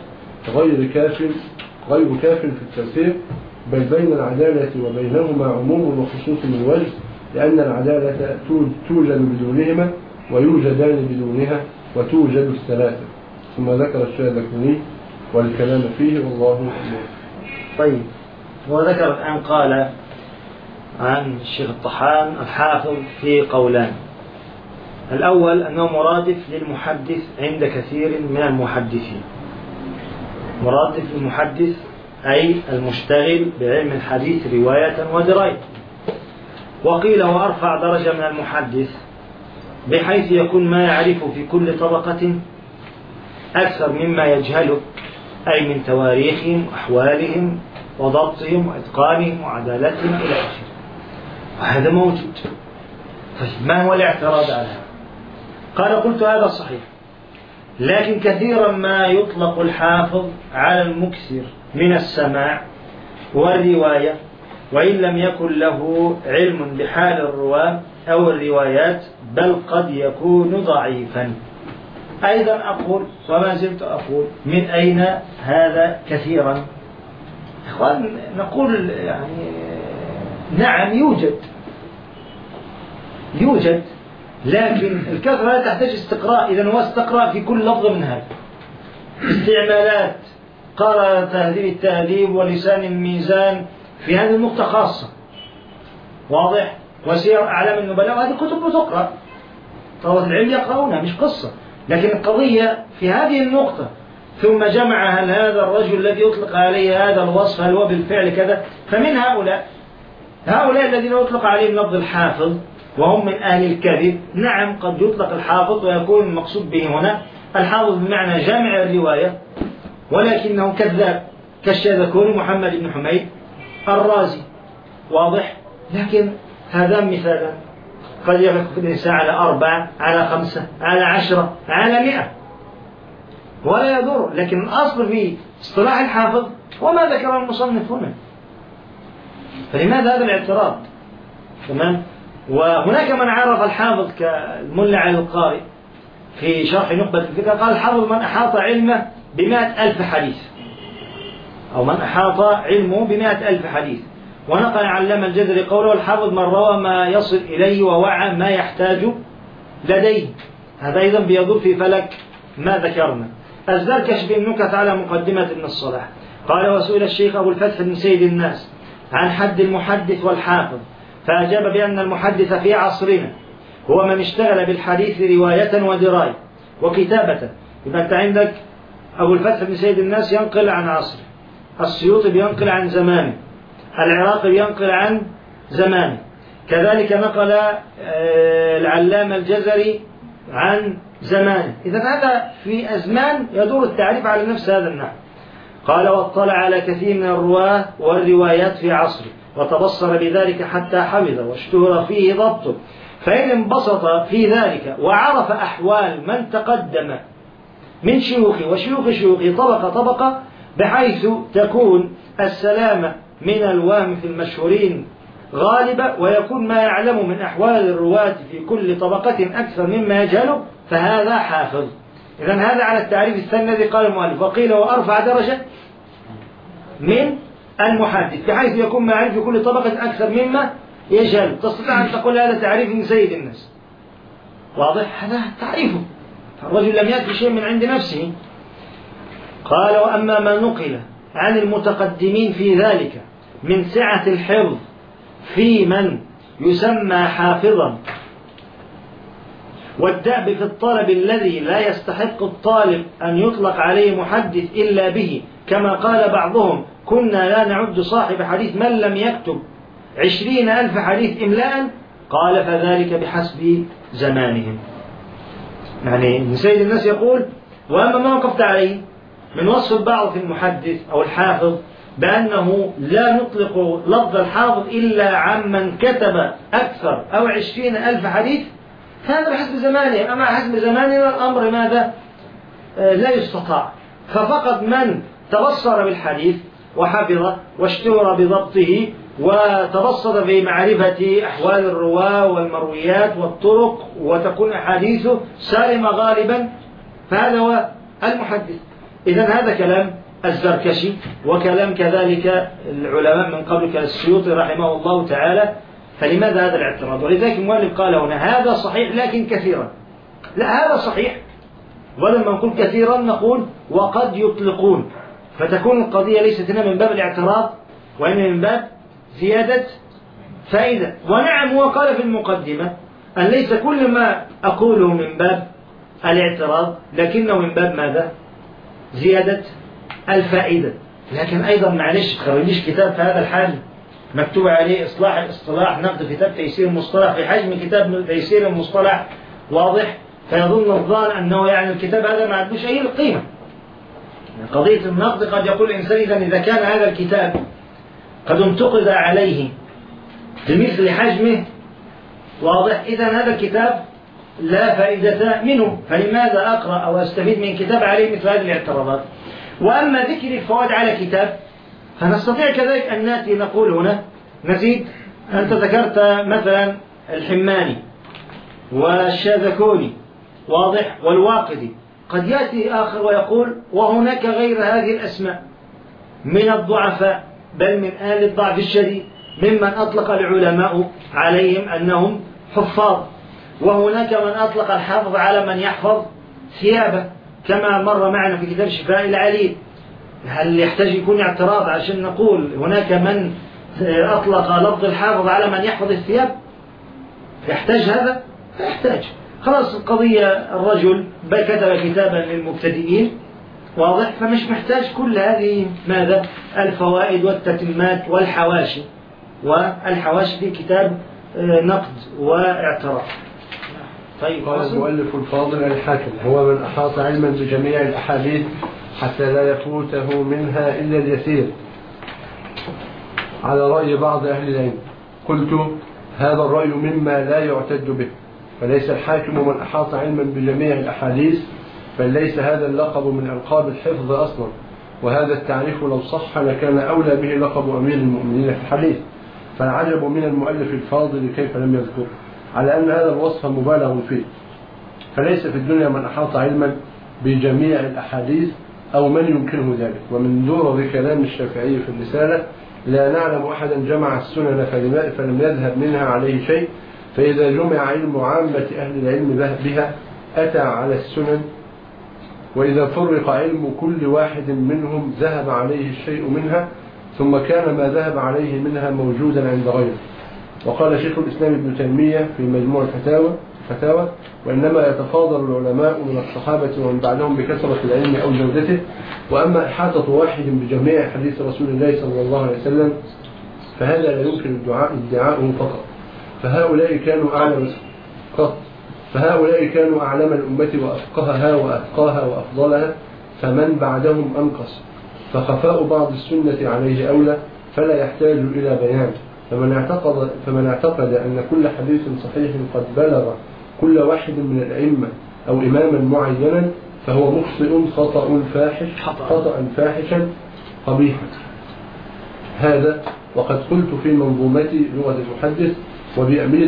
غير كاف في التفسير، بل بين العدالة وبينهما عموم وخصوص من وجه، لأن العدالة توجد بدونهما ويوجدان بدونها وتوجد الثلاثة. ثم ذكر الشاذكوني والكلام فيه والله أعلم. طيب وذكر الآن قال عن الشيخ الطحان الحافظ في قولان: الأول أنه مرادف للمحدث عند كثير من المحدثين. مرادف للمحدث أي المشتغل بعلم الحديث رواية ودراية. وقيل هو أرفع درجة من المحدث بحيث يكون ما يعرف في كل طبقة أكثر مما يجهله، أي من تواريخهم وأحوالهم وضبطهم وإتقانهم وعدالتهم إلى آخره. وهذا موجود. فما هو الاعتراض على هذا؟ قال قلت هذا صحيح، لكن كثيرا ما يطلق الحافظ على المكثر من السماع والرواية وإن لم يكن له علم بحال الرواة أو الروايات، بل قد يكون ضعيفا. أيضا أقول وما زلت أقول: من أين هذا كثيرا؟ إخوان نقول يعني نعم يوجد، لكن الكثرة لا تحتاج استقراء. إذا هو استقراء في كل لفظ من هذا، استعمالات قرأ تهذيب التهذيب ولسان الميزان في هذه النقطة خاصة، واضح، وسير أعلام النبلاء، وهذه كتب بتقرأ، طلبة العلم يقرؤونها، مش قصة. لكن القضية في هذه النقطة، ثم جمع هل هذا الرجل الذي يطلق عليه هذا الوصف هل هو بالفعل كذا. فمن هؤلاء الذين يطلق عليهم لفظ الحافظ وهم من أهل الكذب، نعم قد يطلق الحافظ ويكون المقصود به هنا الحافظ بمعنى جامع الرواية، ولكنه كذاب كالشاذكوري محمد بن حميد الرازي، واضح. لكن هذا مثالا، قد يكون الإنسان على 4 على 5 على 10 على 100 ولا يضر. لكن الأصل في اصطلاح الحافظ وما ذكر المصنف هنا. فلماذا هذا الاعتراض؟ تمام. وهناك من عرف الحافظ كالملا علي القاري في شرح نخبة الفكر، قال الحافظ من أحاط علمه ب100,000 حديث، أو من أحاط علمه ب100,000 حديث. ونقل علامة الجزري قوله الحافظ من روى ما يصل إليه ووعى ما يحتاج لديه. هذا أيضا بيدور في فلك ما ذكرنا. الزركشي في النكت على مقدمة ابن الصلاح قال وسئل الشيخ أبو الفتح بن سيد الناس عن حد المحدث والحافظ، فأجاب بأن المحدث في عصرنا هو من اشتغل بالحديث رواية ودراية وكتابة. يبقى أنت عندك أبو الفتح بن سيد الناس ينقل عن عصره، السيوطي بينقل عن زمانه، العراقي بينقل عن زمانه، كذلك نقل العلامة الجزري عن زمانه. إذا هذا في أزمان يدور التعريف على نفس هذا النحو. قال واطلع على كثير من الرواة والروايات في عصره وتبصر بذلك حتى حفظ واشتهر فيه ضبطه، فإن انبسط في ذلك وعرف أحوال من تقدم من شيوخه وشيوخ شيوخه طبقة بحيث تكون السلامة من الوهم في المشهورين غالبة، ويكون ما يعلم من أحوال الرواة في كل طبقة أكثر مما يجهله، فهذا حافظ. إذن هذا على التعريف الثاني الذي قال المؤلف، وقيل وأرفع درجة من المحدث بحيث يكون ما يعرف في كل طبقة أكثر مما يجهله. تستطيع أن تقول هذا تعريف من سيد الناس، واضح، هذا تعريفه، الرجل لم يأتي شيء من عند نفسه. قال وأما ما نقل عن المتقدمين في ذلك من سعة الحفظ في من يسمى حافظا والدأب في الطلب الذي لا يستحق الطالب أن يطلق عليه محدث إلا به، كما قال بعضهم كنا لا نعد صاحب حديث من لم يكتب 20,000 حديث إملاء، قال فذلك بحسب زمانهم. يعني سيد الناس يقول وأما ما وقفت عليه من وصف البعض في المحدث أو الحافظ بأنه لا نطلق لفظ الحافظ إلا عمن كتب أكثر أو 20,000 حديث، هذا بحسب زمانه. أما حسب زماننا الأمر ماذا؟ لا يستطاع. ففقط من تبصر بالحديث وحفظه واشتهر بضبطه وتبصر في معرفة أحوال الرواة والمرويات والطرق وتكون أحاديثه سالمة غالبا، فهذا هو المحدث. إذن هذا كلام الزركشي وكلام كذلك العلماء من قبل كالسيوطي رحمه الله تعالى. فلماذا هذا الاعتراض؟ ولذلك المؤلف قال هنا هذا صحيح لكن كثيرا. لا، هذا صحيح، ولما نقول كثيرا نقول وقد يطلقون، فتكون القضية ليست هنا من باب الاعتراض وإنما من باب زيادة فائدة. ونعم هو قال في المقدمة أن ليس كل ما أقوله من باب الاعتراض، لكنه من باب ماذا؟ زيادة الفائدة. لكن أيضا معلش تخرجيش كتاب في هذا الحال مكتوب عليه اصطلاح نقد كتاب تيسير المصطلح في حجم كتاب تيسير المصطلح، واضح، فيظن الظان أنه يعني الكتاب هذا ما عندوش أي قيمة. قضية النقد قد يقول الإنسان إذا كان هذا الكتاب قد انتقد عليه بمثل حجمه، واضح، إذا هذا الكتاب لا فائدة منه، فلماذا أقرأ أو أستفيد من كتاب عليه مثل هذه الاعتراضات؟ وأما ذكر الفوائد على كتاب فنستطيع كذلك أن نأتي نقول هنا نزيد. أنت ذكرت مثلا الحماني والشاذكوني، واضح، والواقدي، قد يأتي آخر ويقول وهناك غير هذه الأسماء من الضعفاء بل من أهل الضعف الشديد، ممن أطلق العلماء عليهم أنهم حفاظ. وهناك من أطلق الحافظ على من يحفظ ثيابه، كما مر معنا في كتاب شفاء العليل. هل يحتاج يكون اعتراض عشان نقول هناك من أطلق لفظ الحافظ على من يحفظ الثياب؟ يحتاج هذا؟ لا يحتاج. خلاص القضية، الرجل كتب كتابا للمبتدئين واضح، فمش محتاج كل هذه ماذا الفوائد والتتمات والحواشي. والحواشي في كتاب نقد واعتراض. طيب، قال المؤلف الفاضل الحاكم هو من أحاط علما بجميع الأحاديث حتى لا يفوته منها إلا اليسير على رأي بعض أهل العلم. قلت هذا الرأي مما لا يعتد به، فليس الحاكم من أحاط علما بجميع الأحاديث، بل ليس هذا اللقب من ألقاب الحفظ أصلا، وهذا التعريف لو صح لكان أولى به لقب أمير المؤمنين في الحديث. فالعجب من المؤلف الفاضل كيف لم يذكر، على أن هذا الوصف مبالغ فيه. فليس في الدنيا من أحاط علما بجميع الأحاديث أو من يمكنه ذلك. ومن دور كلام الشافعي في الرسالة: لا نعلم أحدا جمع السنن فلم يذهب منها عليه شيء، فإذا جمع علم عامة أهل العلم بها أتى على السنن، وإذا فرق علم كل واحد منهم ذهب عليه الشيء منها، ثم كان ما ذهب عليه منها موجودا عند غيره. وقال شيخ الإسلام ابن تيمية في مجموع الفتاوى: وإنما يتفاضل العلماء من الصحابة ومن بعدهم بكثرة العلم أو جودته، وأما إحاطة واحد بجميع حديث رسول الله صلى الله عليه وسلم فهذا لا يمكن ادعاؤه فقط. فهؤلاء كانوا أعلم الأمة وأفقهها وأتقاها وأفضلها، فمن بعدهم أنقص، فخفاء بعض السنة عليه أولى، فلا يحتاج إلى بيان. فمن اعتقد أن كل حديث صحيح قد بلغ كل واحد من الأئمة أو إماما معينا فهو مخطئ خطأ فاحشا قبيحا. هذا وقد قلت في منظومتي لغة المحدث: وبأمير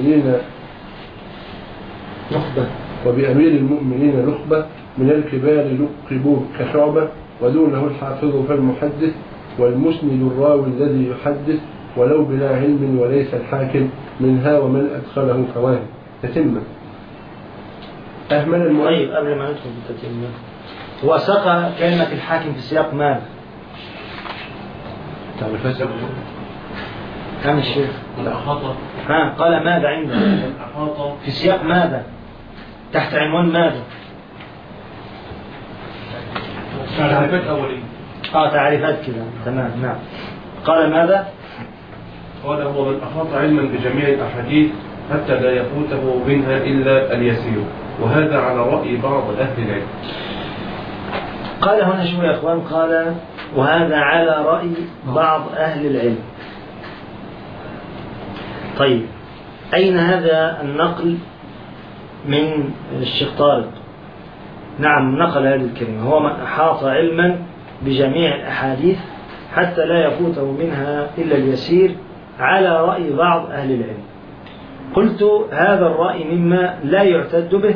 المؤمنين نخبة من الكبار لقبوا كشعبة، ودونه الحافظ فالمحدث، والمسند الراوي الذي يحدث ولو بلا علم، وليس الحاكم منها ومن أدخله فواهد. تتمة. أهمل المؤلف. قبل ما ندخل في التتمة، هو ساق كلمة الحاكم في سياق ماذا؟ تعرفات كم الشيخ؟ قال ماذا عنده؟ في سياق ماذا؟ تحت عنوان ماذا؟ تعريفات أولية. تعريفات كذا، تمام. نعم. قال ماذا؟ قال هو من أحاط علما بجميع الأحاديث حتى لا يفوته منها إلا اليسير، وهذا على رأي بعض أهل العلم. قال هنا شو يا أخوان؟ قال وهذا على رأي بعض أهل العلم. طيب، أين هذا النقل من الشيخ طارق؟ نعم، نقل هذه الكلمة: هو من أحاط علما بجميع الأحاديث حتى لا يفوته منها إلا اليسير، على رأي بعض أهل العلم. قلت هذا الرأي مما لا يعتد به.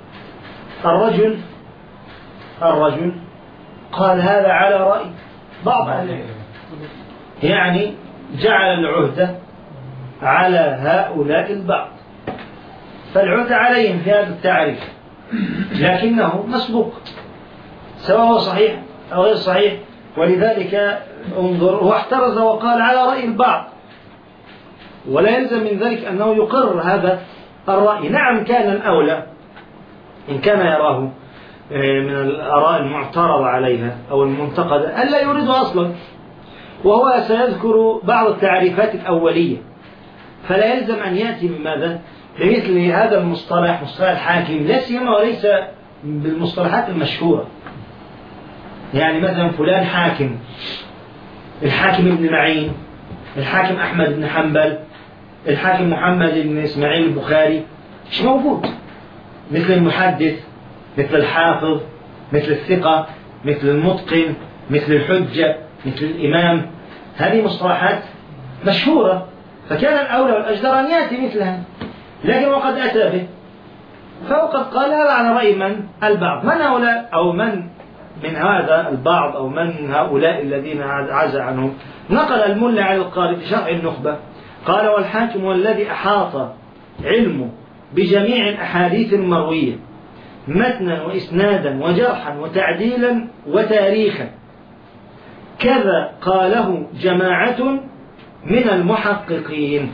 الرجل قال هذا على رأي بعض أهل العلم، يعني جعل العهدة على هؤلاء البعض، فالعهدة عليهم في هذا التعريف، لكنه مسبوق سواء هو صحيح أو غير صحيح. ولذلك انظر، هو احترز وقال على رأي البعض، ولا يلزم من ذلك أنه يقرر هذا الرأي. نعم، كان الأولى إن كان يراه من الآراء المعترض عليها أو المنتقدة ألا يريدها أصلا، وهو سيذكر بعض التعريفات الأولية، فلا يلزم أن يأتي بماذا؟ بمثل هذا المصطلح، مصطلح الحاكم، لا سيما وليس بالمصطلحات المشهورة. يعني مثلا فلان حاكم، الحاكم ابن معين، الحاكم أحمد بن حنبل، الحاكم محمد بن إسماعيل البخاري، مش موجود. مثل المحدث، مثل الحافظ، مثل الثقة، مثل المتقن، مثل الحجة، مثل الإمام. هذه مصطلحات مشهورة، فكان الأولى والأجدر أن يأتي مثلها، لكن وقد أتى به، فهو قد قال هذا على رأي من؟ البعض. من هؤلاء أو من من هذا البعض أو من هؤلاء الذين عزى عنهم نقل الملا على القارئ في شرح النخبة قال: والحاكم والذي أحاط علمه بجميع الأحاديث المروية متنا وإسنادا وجرحا وتعديلا وتاريخا، كذا قاله جماعة من المحققين.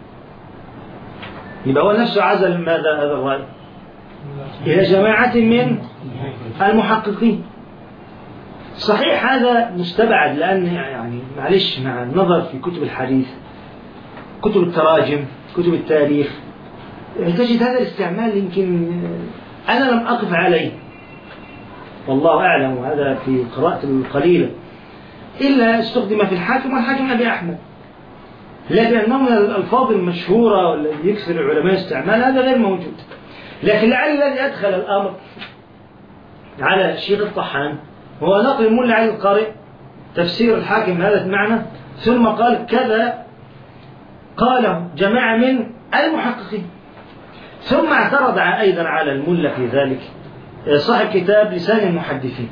يبقى هو نفسه عزل ماذا هذا الرأي إلى جماعة من المحققين. صحيح هذا مستبعد، لأن يعني معلش مع النظر في كتب الحديث، كتب التراجم، كتب التاريخ، تجد هذا الاستعمال يمكن أنا لم أقف عليه والله أعلم، وهذا في قراءة القليلة، إلا استخدم في الحاكم والحاكم أبي أحمد، لكن من الألفاظ المشهورة والذي يكثر العلماء استعمال هذا غير موجود. لكن لعل الذي أدخل الأمر على الشيخ الطحان هو نقل الملا علي القارئ تفسير الحاكم هذا المعنى، ثم قال كذا قاله جماعة من المحققين. ثم اعترض أيضا على الملا في ذلك صاحب كتاب لسان المحدثين،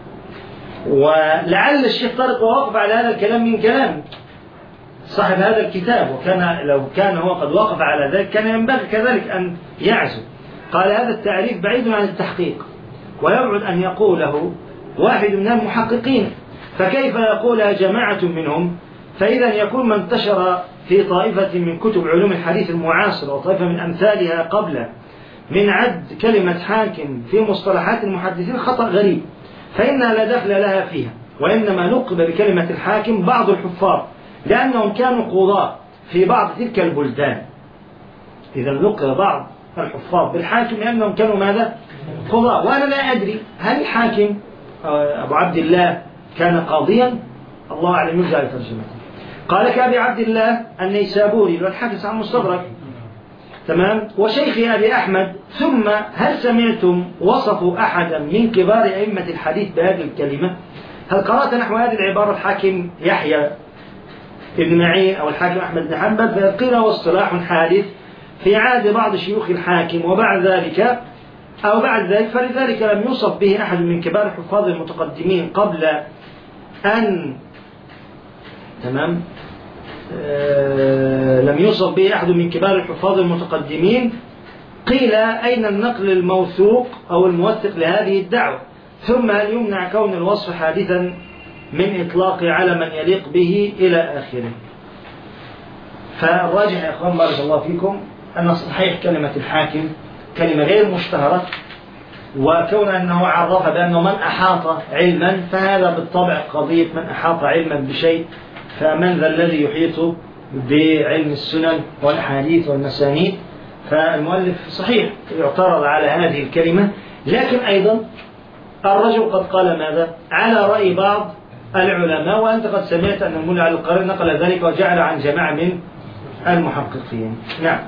ولعل الشيخ طارق وقف على هذا الكلام من كلام صاحب هذا الكتاب، وكان لو كان هو قد وقف على ذلك كان ينبغي كذلك أن يعزو. قال: هذا التعريف بعيد عن التحقيق، ويبعد أن يقوله واحد من المحققين، فكيف يقولها جماعة منهم؟ فإذا يكون من انتشر في طائفة من كتب علوم الحديث المعاصرة وطائفة من أمثالها قبل من عد كلمة حاكم في مصطلحات المحدثين خطأ غريب، فإنها لا دخل لها فيها، وإنما لقب بكلمة الحاكم بعض الحفاظ لأنهم كانوا قضاة في بعض تلك البلدان. إذا لقب بعض الحفاظ بالحاكم لأنهم كانوا ماذا؟ قضاة. وأنا لا أدري هل الحاكم أبو عبد الله كان قاضيا؟ الله أعلم يرجع لترجمته. قال كأبي عبد الله النيسابوري والحافظ عن مستدرك، تمام، وشيخي أبي أحمد. ثم هل سمعتم وصفوا أحدا من كبار أئمة الحديث بهذه الكلمة؟ هل قرأت نحو هذه العبارة الحاكم يحيى ابن معين أو الحاكم أحمد بن حنبل؟ فقيل هو اصطلاح حادث في عهد بعض شيوخ الحاكم، وبعد ذلك فلذلك لم يوصف به أحد من كبار الحفاظ المتقدمين قبل أن لم يوصف به أحد من كبار الحفاظ المتقدمين. قيل: أين النقل الموثوق أو الموثق لهذه الدعوة؟ ثم هل يمنع كون الوصف حادثا من إطلاق على من يليق به إلى آخره؟ فالراجح يا أخوان بارك الله فيكم أن صحيح كلمة الحاكم كلمة غير مشتهرة، وكون أنه عرف بأنه من أحاط علما، فهذا بالطبع قضية من أحاط علما بشيء، فمن ذا الذي يحيط بعلم السنن والحديث والمسانيد؟ فالمؤلف صحيح يعترض على هذه الكلمة، لكن أيضا الرجل قد قال ماذا؟ على رأي بعض العلماء، وأنت قد سمعت أن الملا علي القارئ نقل ذلك وجعل عن جماعة من المحققين. نعم.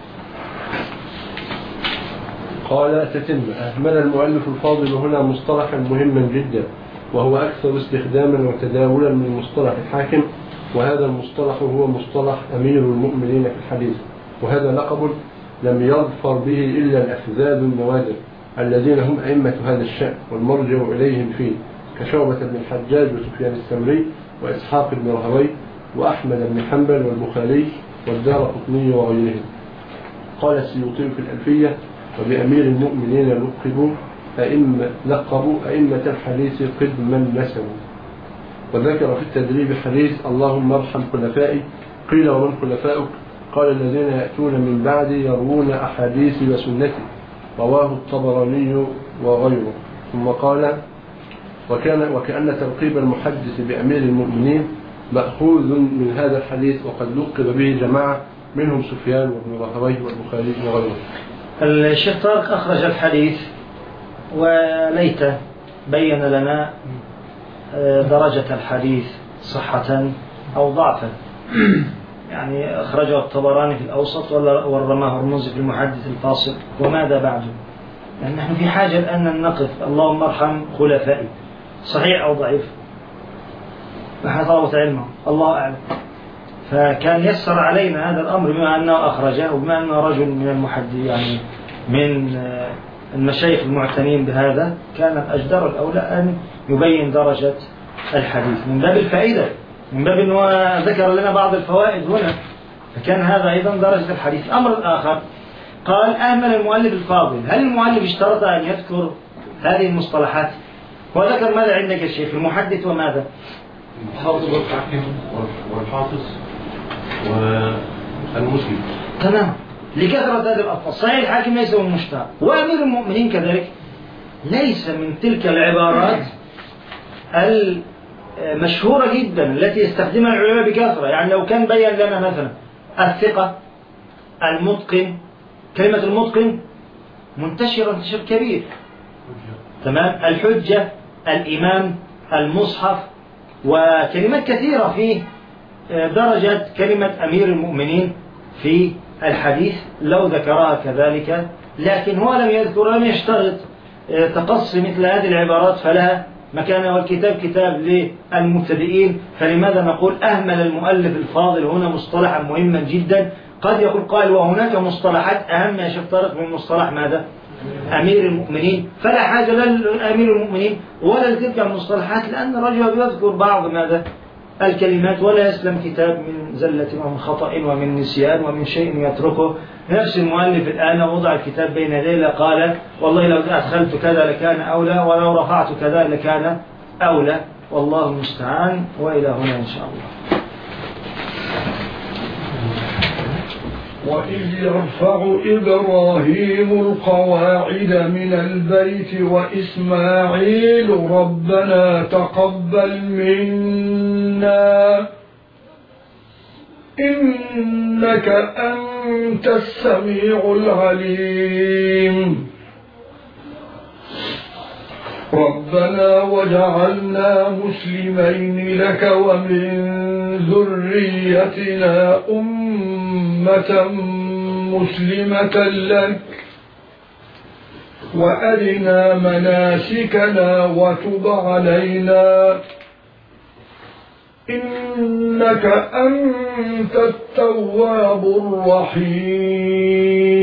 قال تتم. أهمل المؤلف الفاضل هنا مصطلحا مهما جدا، وهو أكثر استخداما وتداولا من مصطلح الحاكم، وهذا المصطلح هو مصطلح أمير المؤمنين في الحديث، وهذا لقب لم يظفر به إلا الأفذاذ النوادر الذين هم أئمة هذا الشأن والمرجع إليهم فيه، كشعبة بن الحجاج وسفيان الثوري وإسحاق بن راهويه وأحمد بن حنبل والبخاري والدارقطني وغيرهم. قال السيوطي في الألفية: وبأمير المؤمنين لقبوا أئمة الحديث قدما نسبوا. وذكر في التدريب حديث: اللهم ارحم خلفائي. قيل: ومن خلفاؤك؟ قال: الذين يأتون من بعدي يروون أحاديثي وسنتي. رواه الطبراني وغيره. ثم قال: وكأن تلقيب المحدث بأمير المؤمنين مأخوذ من هذا الحديث، وقد لقب به جماعة منهم سفيان وابن راهويه والبخاري وغيره. الشيخ طارق أخرج الحديث وليت بين لنا درجة الحديث صحة أو ضعفا. يعني أخرجه الطبراني في الأوسط ورماه هرمزي في المحدث الفاصل، وماذا بعده؟ يعني نحن في حاجة الآن نقف اللهم ارحم خلفائي، صحيح أو ضعيف؟ نحن طلبة علمه الله أعلم. فكان يسر علينا هذا الأمر بما أنه أخرجه، وبما أنه رجل من المحدث يعني من المشايخ المعتنين بهذا كان الأجدر الأولى أن يبين درجة الحديث من باب الفائدة، من باب أنه ذكر لنا بعض الفوائد هنا، فكان هذا أيضا درجة الحديث. الأمر الآخر قال أهمل المؤلف الفاضل. هل المؤلف اشترط أن يذكر هذه المصطلحات؟ وذكر ماذا عندك يا شيخ؟ المحدث وماذا؟ الحافظ والحاكم والحافظ والمسلم. تمام، لكثرة هذه الألفاظ. صحيح الحاكم ليس من المشتهر، وأمير المؤمنين كذلك ليس من تلك العبارات المشهورة جدا التي يستخدمها العلماء بكثرة. يعني لو كان بين لنا مثلا الثقة، المتقن، كلمة المتقن منتشرة انتشار كبير، تمام، الحجة، الإمام، المصحف، وكلمات كثيرة في درجة كلمة أمير المؤمنين في الحديث لو ذكرها كذلك، لكن هو لم يذكر، لم يشترط تقصي مثل هذه العبارات فلها مكانها، والكتاب كتاب للمبتدئين. فلماذا نقول أهمل المؤلف الفاضل هنا مصطلحا مهما جدا؟ قد يقول قائل وهناك مصطلحات أهم يا شيخ طارق من مصطلح ماذا؟ أمير المؤمنين، فلا حاجة لا لأمير المؤمنين ولا لتلك المصطلحات، لأن الرجل يذكر بعض ماذا؟ الكلمات، ولا يسلم كتاب من زلة ومن خطأ ومن نسيان ومن شيء يتركه. نفس المؤلف الآن وضع الكتاب بين يديه قال والله لو أدخلت كذا لكان أولى، ولو رفعت كذا لكان أولى، والله المستعان. وإلى هنا إن شاء الله. وإذ يرفع إبراهيم القواعد من البيت وإسماعيل ربنا تقبل منا إنك أنت السميع العليم ربنا وجعلنا مسلمين لك ومن ذريتنا أمة مسلمة لك وأرنا مناسكنا وتب علينا إنك أنت التواب الرحيم